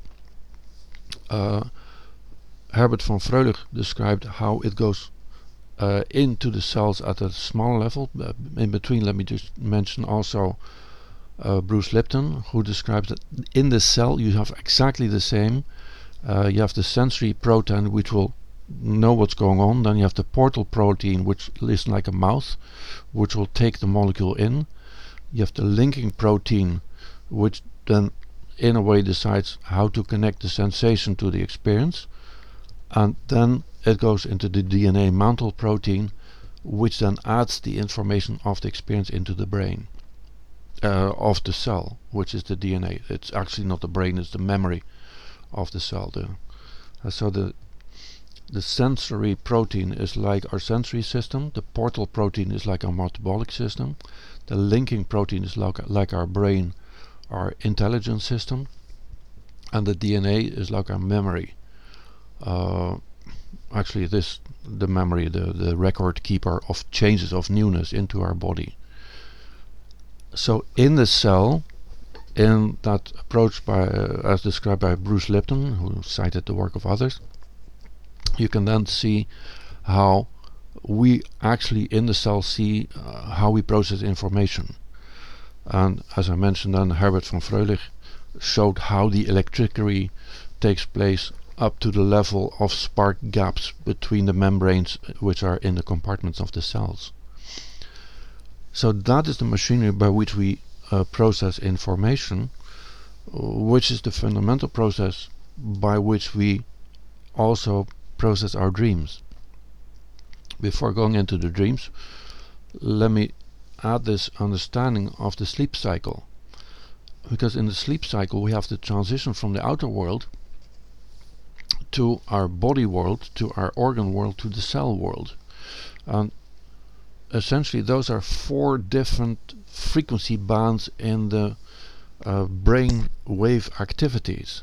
Herbert von Fröhlich described how it goes into the cells at a smaller level. In between, let me just mention also Bruce Lipton, who describes that in the cell you have exactly the same. You have the sensory protein, which will know what's going on. Then you have the portal protein, which is like a mouth, which will take the molecule in. You have the linking protein, which then in a way decides how to connect the sensation to the experience. And then it goes into the DNA mantle protein, which then adds the information of the experience into the brain of the cell, which is the DNA. It's actually not the brain, it's the memory of the cell. So the sensory protein is like our sensory system, the portal protein is like our metabolic system, the linking protein is like our brain, our intelligence system, and the DNA is like our memory. Actually, the memory, the record keeper of changes of newness into our body. So in the cell, in that approach by as described by Bruce Lipton, who cited the work of others, you can then see how we actually in the cell see how we process information. And as I mentioned, then Herbert von Fröhlich showed how the electricity takes place up to the level of spark gaps between the membranes which are in the compartments of the cells. So that is the machinery by which we process information, which is the fundamental process by which we also process our dreams. Before going into the dreams, let me add this understanding of the sleep cycle, because in the sleep cycle we have the transition from the outer world to our body world, to our organ world, to the cell world, and essentially those are 4 different frequency bands in the brain wave activities,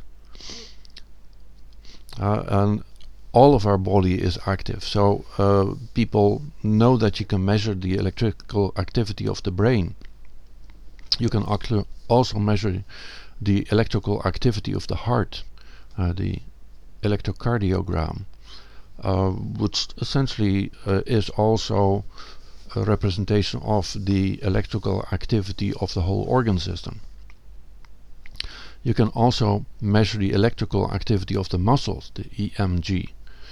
and all of our body is active. So people know that you can measure the electrical activity of the brain. You can also measure the electrical activity of the heart, the electrocardiogram, which essentially is also a representation of the electrical activity of the whole organ system. You can also measure the electrical activity of the muscles, the EMG,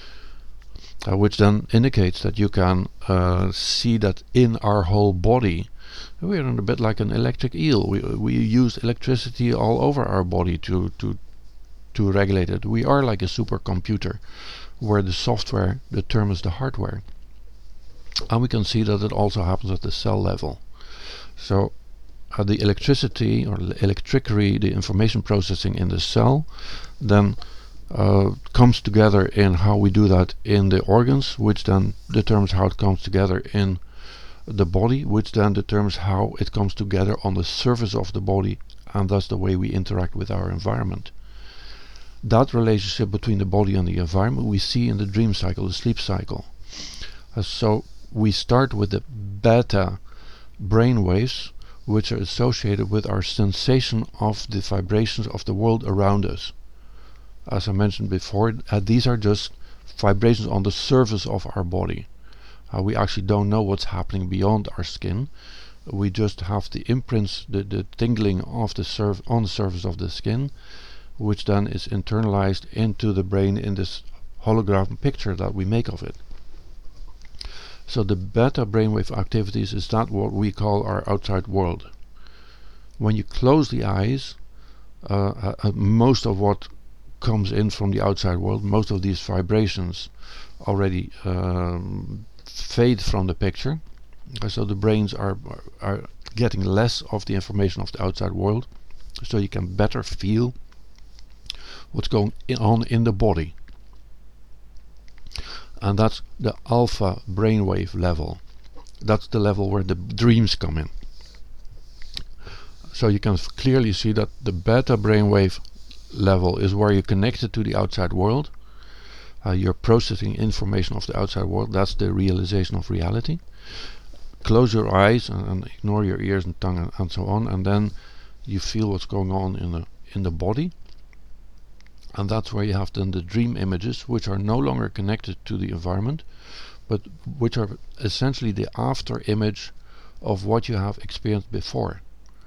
which then indicates that you can see that in our whole body we're a bit like an electric eel. We use electricity all over our body to regulate it. We are like a supercomputer where the software determines the hardware. And we can see that it also happens at the cell level. So the electricity or electricity, the information processing in the cell, then comes together in how we do that in the organs, which then determines how it comes together in the body, which then determines how it comes together on the surface of the body, and thus the way we interact with our environment. That relationship between the body and the environment we see in the dream cycle, the sleep cycle. So we start with the beta brain waves, which are associated with our sensation of the vibrations of the world around us. As I mentioned before, these are just vibrations on the surface of our body. We actually don't know what's happening beyond our skin. We just have the imprints, the tingling of on the surface of the skin, which then is internalized into the brain in this hologram picture that we make of it. So the beta brainwave activities is that what we call our outside world. When you close the eyes, most of what comes in from the outside world, most of these vibrations already fade from the picture. So the brains are getting less of the information of the outside world, so you can better feel what's going on in the body. And that's the alpha brainwave level. That's the level where the dreams come in. So you can clearly see that the beta brainwave level is where you're connected to the outside world. You're processing information of the outside world. That's the realization of reality. Close your eyes and ignore your ears and tongue and so on, and then you feel what's going on in the body. And that's where you have then the dream images, which are no longer connected to the environment, but which are essentially the after image of what you have experienced before.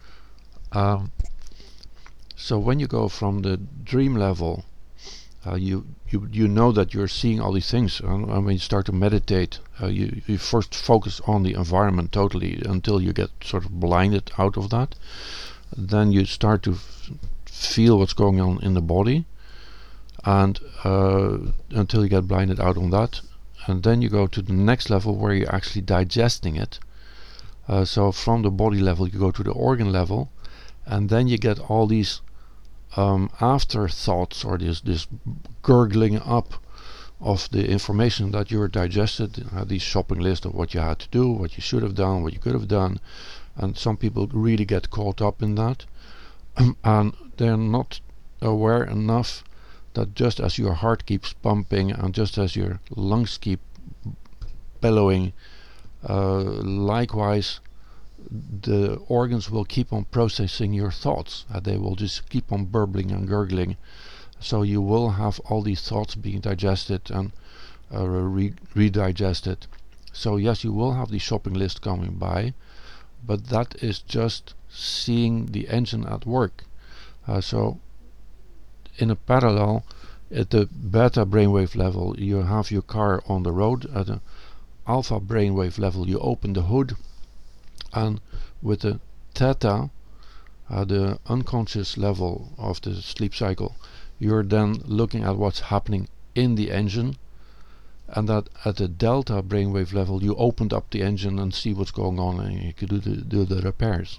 So when you go from the dream level, you know that you're seeing all these things, and when you start to meditate, you first focus on the environment totally until you get sort of blinded out of that. Then you start to feel what's going on in the body, and until you get blinded out on that, and then you go to the next level where you're actually digesting it. So from the body level you go to the organ level, and then you get all these afterthoughts, or this gurgling up of the information that you digested, these shopping list of what you had to do, what you should have done, what you could have done, and some people really get caught up in that, and they're not aware enough that just as your heart keeps pumping and just as your lungs keep bellowing, likewise the organs will keep on processing your thoughts. They will just keep on burbling and gurgling. So you will have all these thoughts being digested and redigested. So yes, you will have the shopping list coming by, but that is just seeing the engine at work. So in a parallel, at the beta brainwave level, you have your car on the road. At the alpha brainwave level, you open the hood, and with the theta, the unconscious level of the sleep cycle, you're then looking at what's happening in the engine, and that at the delta brainwave level, you opened up the engine and see what's going on, and you could do the repairs.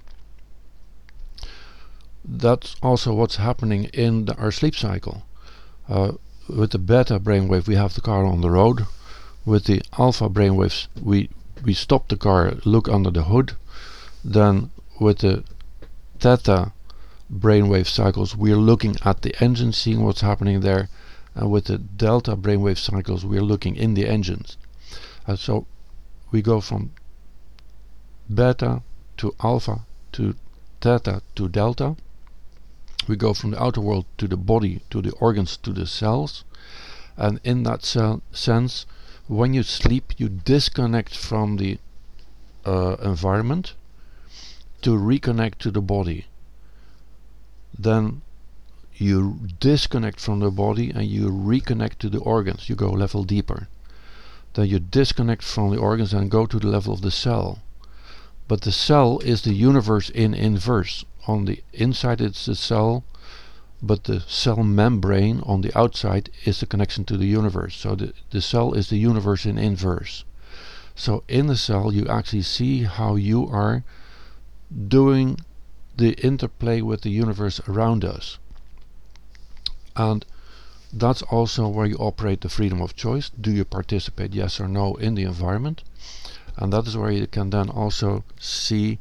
That's also what's happening in our sleep cycle. With the beta brainwave, we have the car on the road. With the alpha brainwaves, we stop the car, look under the hood. Then with the theta brainwave cycles, we're looking at the engine, seeing what's happening there. And with the delta brainwave cycles, we're looking in the engines. So we go from beta to alpha to theta to delta. We go from the outer world to the body, to the organs, to the cells. And in that sense, when you sleep, you disconnect from the environment to reconnect to the body. Then you disconnect from the body and you reconnect to the organs. You go a level deeper. Then you disconnect from the organs and go to the level of the cell. But the cell is the universe in inverse. On the inside it's the cell, but the cell membrane on the outside is the connection to the universe. So the cell is the universe in inverse. So in the cell you actually see how you are doing the interplay with the universe around us. And that's also where you operate the freedom of choice. Do you participate, yes or no, in the environment? And that is where you can then also see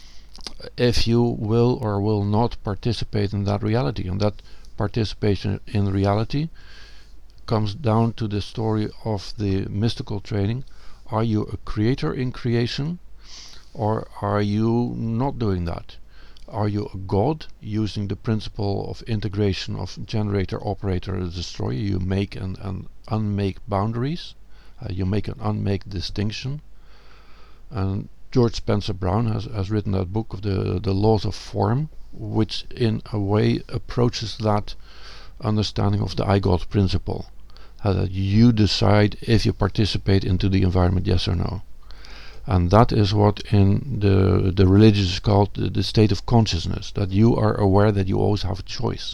if you will or will not participate in that reality. And that participation in reality comes down to the story of the mystical training. Are you a creator in creation, or are you not doing that? Are you a god using the principle of integration of generator, operator, destroyer? You make and unmake boundaries. You make and unmake distinction. And George Spencer Brown has written that book of the laws of form, which in a way approaches that understanding of the I God principle. That you decide if you participate into the environment, yes or no. And that is what in the religious is called the state of consciousness, that you are aware that you always have a choice.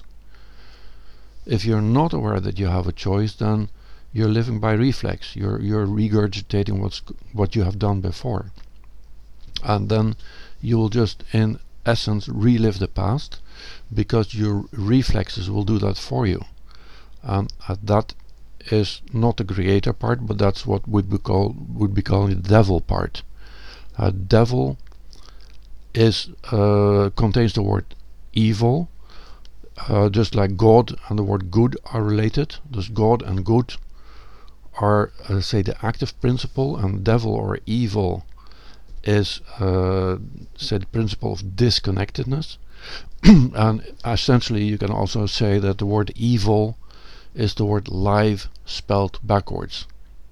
If you're not aware that you have a choice, then you're living by reflex. You're regurgitating what you have done before. And then you will just in essence relive the past, because your reflexes will do that for you. And that is not the creator part, but that's what would be calling the devil part. Devil is contains the word evil, just like God and the word good are related. Thus God and good are say the active principle, and devil or evil is say the principle of disconnectedness. And essentially you can also say that the word evil is the word live spelled backwards.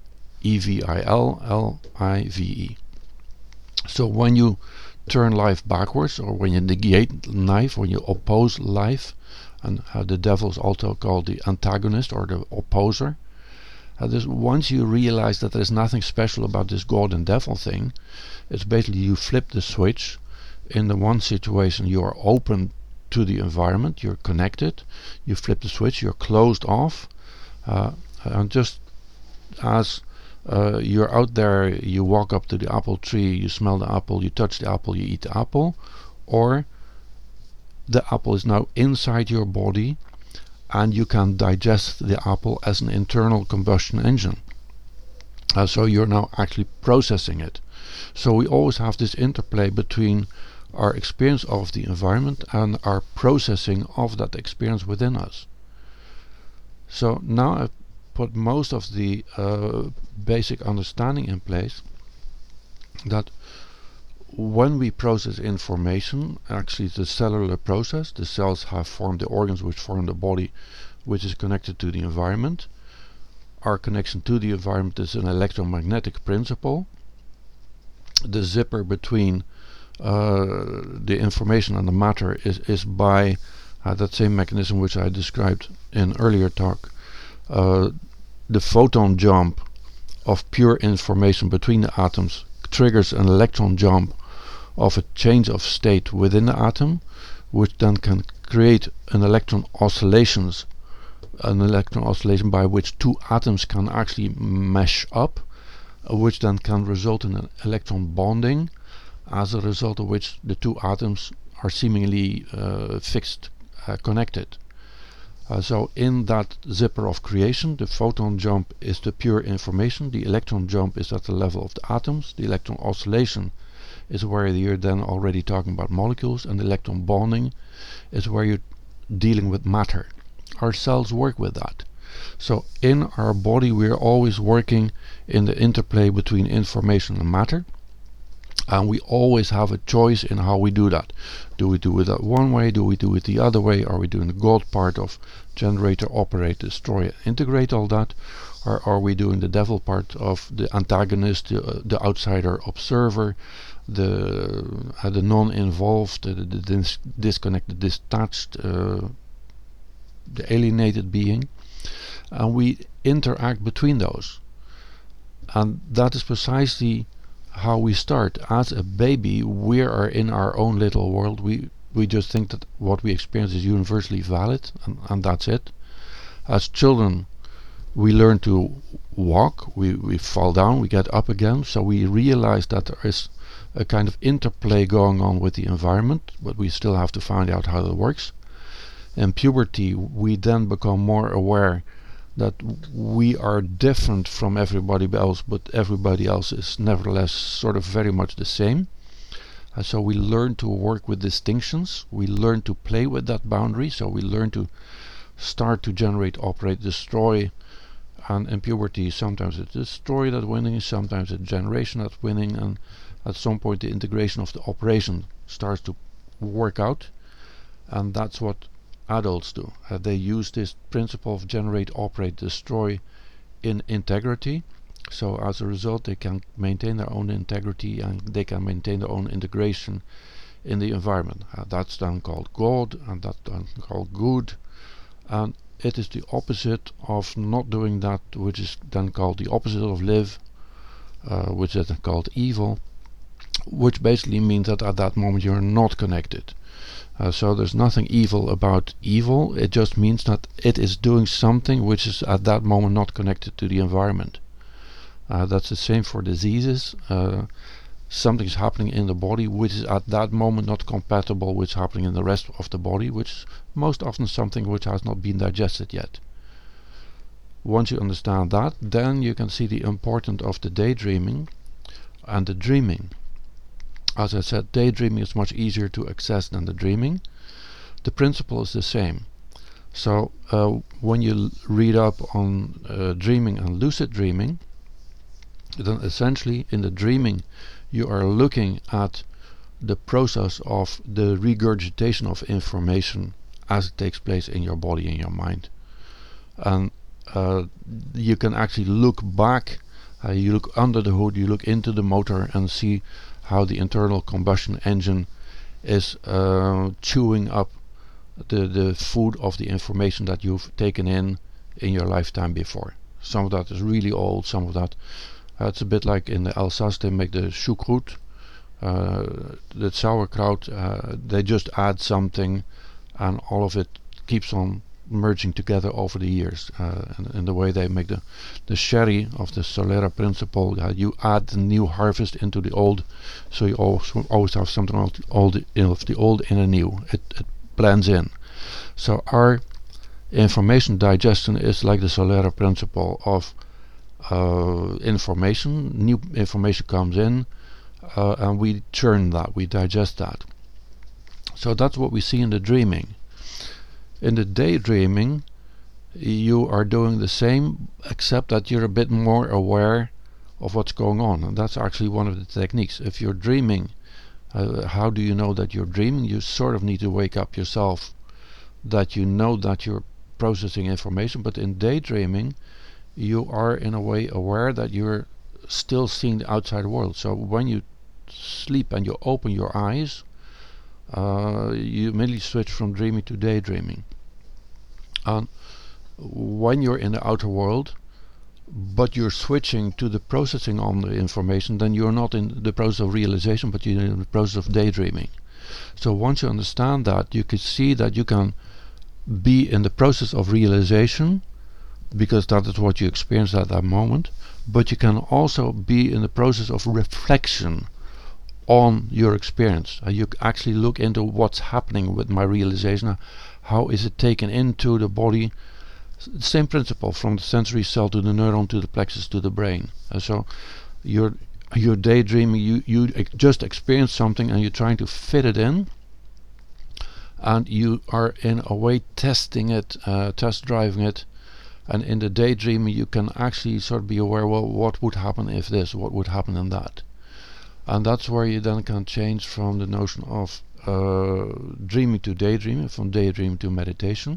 E-V-I-L-L-I-V-E. So when you turn life backwards, or when you negate life, when you oppose life, and the devil is also called the antagonist or the opposer, once you realize that there's nothing special about this God and devil thing, it's basically you flip the switch. In the one situation you are open to the environment, you're connected, you flip the switch, you're closed off, and just as you're out there, you walk up to the apple tree, you smell the apple, you touch the apple, you eat the apple, or the apple is now inside your body, and you can digest the apple as an internal combustion engine. So you're now actually processing it. So we always have this interplay between our experience of the environment and our processing of that experience within us. So now I've put most of the basic understanding in place that when we process information, actually the cellular process, the cells have formed the organs which form the body, which is connected to the environment. Our connection to the environment is an electromagnetic principle. The zipper between the information and the matter is by that same mechanism which I described in earlier talk. The photon jump of pure information between the atoms triggers an electron jump of a change of state within the atom, which then can create an electron oscillation by which two atoms can actually mesh up, which then can result in an electron bonding, as a result of which the two atoms are seemingly fixed, connected. So in that zipper of creation, the photon jump is the pure information, the electron jump is at the level of the atoms, the electron oscillation is where you're then already talking about molecules, and the electron bonding is where you're dealing with matter. Our cells work with that. So in our body we're always working in the interplay between information and matter, and we always have a choice in how we do that. Do we do it that one way? Do we do it the other way? Are we doing the God part of generate, operate, destroy, integrate all that? Or are we doing the devil part of the antagonist, the outsider observer, the non-involved, the disconnected, detached, the alienated being? And we interact between those. And that is precisely how we start. As a baby, we are in our own little world. We just think that what we experience is universally valid, and that's it. As children, we learn to walk, we fall down, we get up again, so we realize that there is a kind of interplay going on with the environment, but we still have to find out how that works. In puberty, we then become more aware that we are different from everybody else, but everybody else is nevertheless sort of very much the same. And so we learn to work with distinctions, we learn to play with that boundary, so we learn to start to generate, operate, destroy. And in puberty, sometimes it's destroy that's winning, sometimes it's generation that's winning, and at some point the integration of the operation starts to work out, and that's what adults do. They use this principle of generate, operate, destroy in integrity. So as a result, they can maintain their own integrity and they can maintain their own integration in the environment. That's then called God, and that's then called good. And it is the opposite of not doing that, which is then called the opposite of live, which is then called evil, which basically means that at that moment you're not connected. So there's nothing evil about evil, it just means that it is doing something which is at that moment not connected to the environment. That's the same for diseases. Something is happening in the body which is at that moment not compatible with what's happening in the rest of the body, which is most often something which has not been digested yet. Once you understand that, then you can see the importance of the daydreaming and the dreaming. As I said, daydreaming is much easier to access than the dreaming. The principle is the same. So when you read up on dreaming and lucid dreaming, then essentially in the dreaming you are looking at the process of the regurgitation of information as it takes place in your body and your mind. And you can actually look back, you look under the hood, you look into the motor and see how the internal combustion engine is chewing up the food of the information that you've taken in your lifetime before. Some of that is really old, some of that it's a bit like in the Alsace they make the choucroute, the sauerkraut, they just add something and all of it keeps on merging together over the years, and the way they make the sherry of the Solera principle, you add the new harvest into the old, so you always have something of the old in the new. It blends in. So our information digestion is like the Solera principle of information. New information comes in, and we churn that, we digest that. So that's what we see in the dreaming. In the daydreaming, you are doing the same, except that you're a bit more aware of what's going on, and that's actually one of the techniques. If you're dreaming, how do you know that you're dreaming? You sort of need to wake up yourself, that you know that you're processing information. But in daydreaming, you are in a way aware that you're still seeing the outside world. So when you sleep and you open your eyes, you immediately switch from dreaming to daydreaming. And when you're in the outer world, but you're switching to the processing on the information, then you're not in the process of realization, but you're in the process of daydreaming. So once you understand that, you can see that you can be in the process of realization, because that is what you experience at that moment, but you can also be in the process of reflection on your experience. You actually look into what's happening with my realization, how is it taken into the body. Same principle, from the sensory cell to the neuron to the plexus to the brain. So you're daydreaming, you just experience something and you're trying to fit it in, and you are in a way testing it, test driving it. And in the daydreaming you can actually sort of be aware, well, what would happen if this, what would happen in that. And that's where you then can change from the notion of dreaming to daydreaming, from daydreaming to meditation.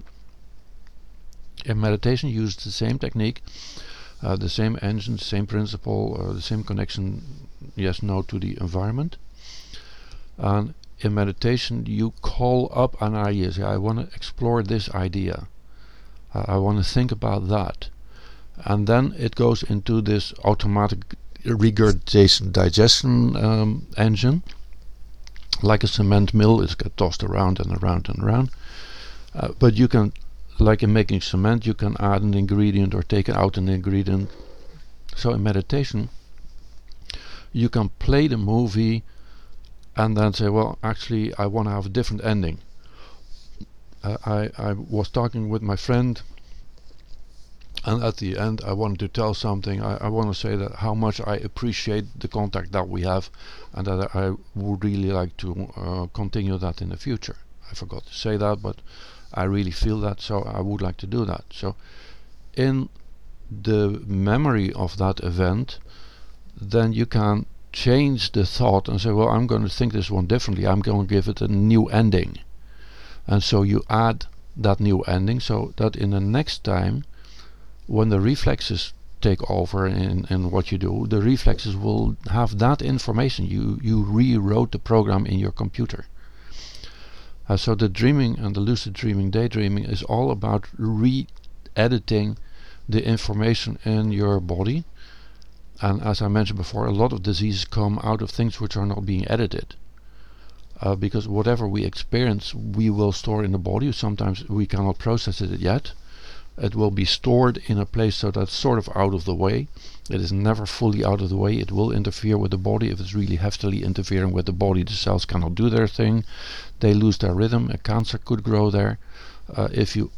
In meditation, you use the same technique, the same engine, the same principle, the same connection, yes, no, to the environment. And in meditation, you call up an idea. Say, I want to explore this idea. I want to think about that. And then it goes into this automatic regurgitation digestion engine. Like a cement mill, it's got tossed around and around and around. But you can, like in making cement, you can add an ingredient or take out an ingredient. So in meditation, you can play the movie and then say, well, actually I want to have a different ending. I was talking with my friend, and at the end I wanted to tell something. I want to say that how much I appreciate the contact that we have, and that I would really like to continue that in the future. I forgot to say that, but I really feel that, so I would like to do that. So in the memory of that event, then you can change the thought and say, well, I'm going to think this one differently. I'm going to give it a new ending. And so you add that new ending, so that in the next time, when the reflexes take over in what you do, the reflexes will have that information. You rewrote the program in your computer. So the dreaming and the lucid dreaming, daydreaming, is all about re-editing the information in your body. And as I mentioned before, a lot of diseases come out of things which are not being edited. Because whatever we experience, we will store in the body. Sometimes we cannot process it yet. It will be stored in a place so that's sort of out of the way. It is never fully out of the way. It will interfere with the body. If it's really heftily interfering with the body, the cells cannot do their thing. They lose their rhythm. A cancer could grow there. If you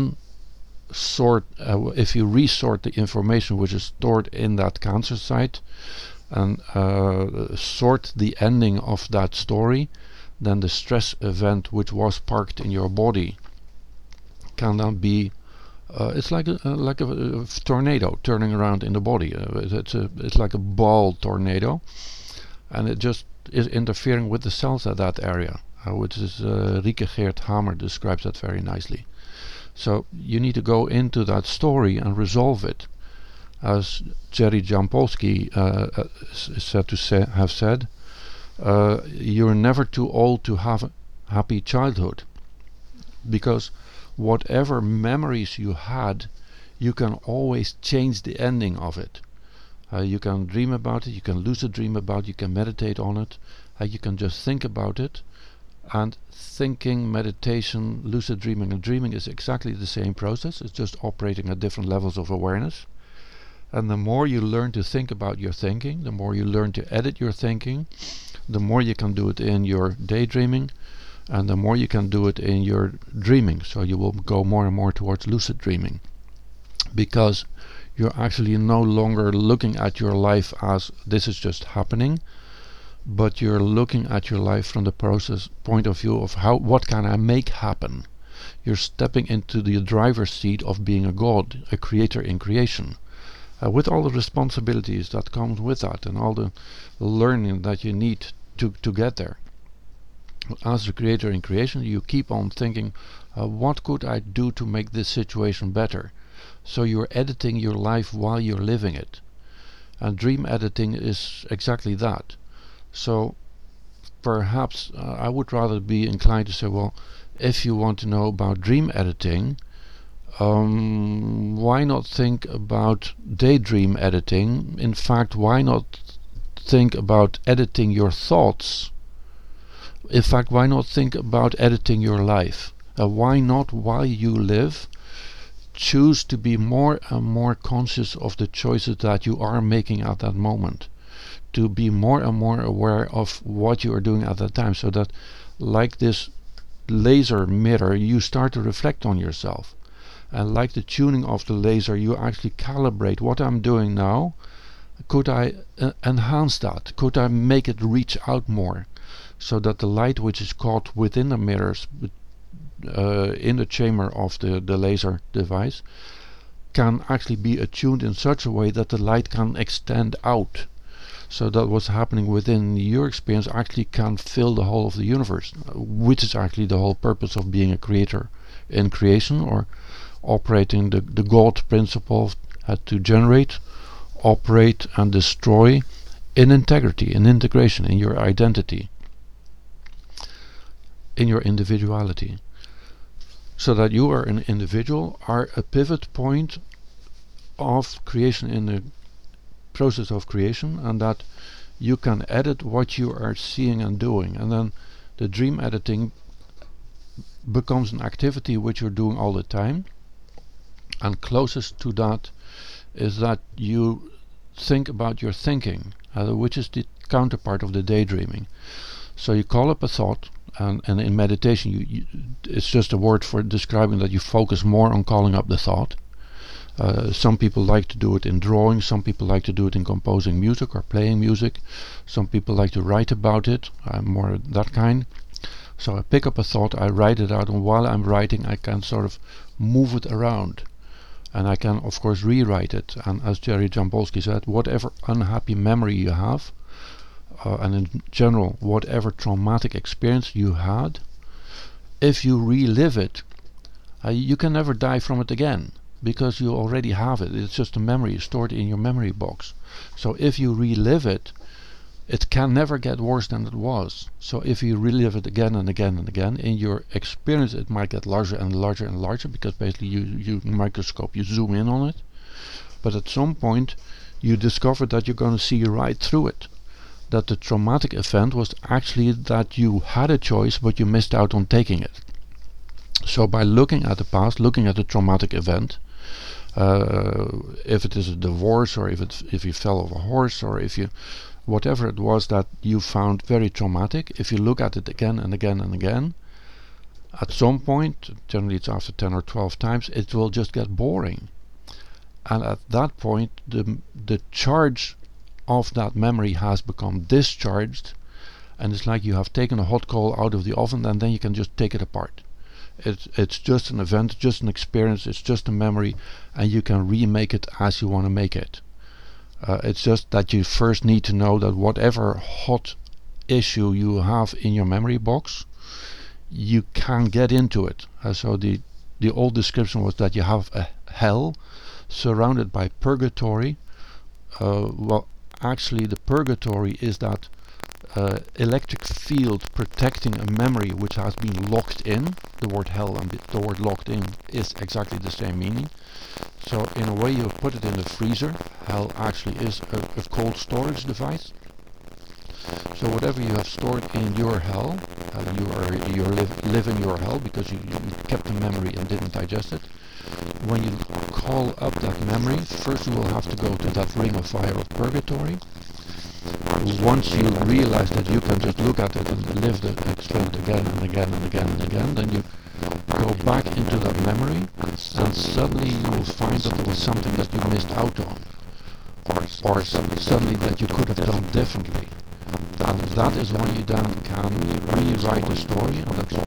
if you resort the information which is stored in that cancer site and sort the ending of that story, then the stress event which was parked in your body can then be it's like a tornado turning around in the body. It's like a ball tornado, and it just is interfering with the cells at that area, which is Rieke Geert Hamer describes that very nicely. So you need to go into that story and resolve it. As Jerry Jampolsky have said, you're never too old to have a happy childhood, because whatever memories you had, you can always change the ending of it. You can dream about it, you can lucid dream about it, you can meditate on it, you can just think about it. And thinking, meditation, lucid dreaming and dreaming is exactly the same process. It's just operating at different levels of awareness. And the more you learn to think about your thinking, the more you learn to edit your thinking, the more you can do it in your daydreaming, and the more you can do it in your dreaming. So you will go more and more towards lucid dreaming, because you're actually no longer looking at your life as this is just happening, but you're looking at your life from the process point of view of what can I make happen. You're stepping into the driver's seat of being a god, a creator in creation, with all the responsibilities that comes with that and all the learning that you need to get there. As a creator in creation, you keep on thinking, what could I do to make this situation better? So you're editing your life while you're living it. And dream editing is exactly that. So perhaps I would rather be inclined to say, well, if you want to know about dream editing, why not think about daydream editing? In fact, why not think about editing your thoughts? In fact, why not think about editing your life? Why not, while you live, choose to be more and more conscious of the choices that you are making at that moment? To be more and more aware of what you are doing at that time, so that, like this laser mirror, you start to reflect on yourself. And like the tuning of the laser, you actually calibrate what I'm doing now. Could I enhance that? Could I make it reach out more? So that the light which is caught within the mirrors, in the chamber of the laser device, can actually be attuned in such a way that the light can extend out. So that what's happening within your experience actually can fill the whole of the universe, which is actually the whole purpose of being a creator in creation, or operating the God principle to generate, operate and destroy in integrity, in integration, in your identity, in your individuality. So that you are an individual, are a pivot point of creation in the process of creation, and that you can edit what you are seeing and doing. And then the dream editing becomes an activity which you're doing all the time. And closest to that is that you think about your thinking, which is the counterpart of the daydreaming. So you call up a thought, and in meditation it's just a word for describing that you focus more on calling up the thought. Some people like to do it in drawing, some people like to do it in composing music or playing music, some people like to write about it. I'm more that kind. So I pick up a thought, I write it out, and while I'm writing I can sort of move it around. And I can of course rewrite it. And as Jerry Jampolsky said, whatever unhappy memory you have, and in general whatever traumatic experience you had, if you relive it, you can never die from it again, because you already have it. It's just a memory stored in your memory box. So if you relive it, it can never get worse than it was. So if you relive it again and again and again, in your experience it might get larger and larger and larger, because basically you microscope, you zoom in on it. But at some point you discover that you're going to see right through it. That the traumatic event was actually that you had a choice, but you missed out on taking it. So by looking at the past, looking at the traumatic event, if it is a divorce, or if you fell off a horse, or if you whatever it was that you found very traumatic, if you look at it again and again and again, at some point, generally it's after 10 or 12 times, it will just get boring. And at that point the charge of that memory has become discharged, and it's like you have taken a hot coal out of the oven, and then you can just take it apart. It's just an event, just an experience, it's just a memory, and you can remake it as you want to make it. It's just that you first need to know that whatever hot issue you have in your memory box, you can get into it. So the old description was that you have a hell surrounded by purgatory. Well, actually the purgatory is that electric field protecting a memory which has been locked in. The word hell and the word locked in is exactly the same meaning. So in a way you put it in the freezer. Hell actually is a cold storage device. So whatever you have stored in your hell, you live in your hell because you kept the memory and didn't digest it. When you call up that memory, first you will have to go to that ring of fire of purgatory, once you realize that you can just look at it and live the experience again and again and again and again, then you go back into that memory, and suddenly you will find that there was something that you missed out on, or suddenly that you could have done differently. And that is when you then can rewrite the story, and that's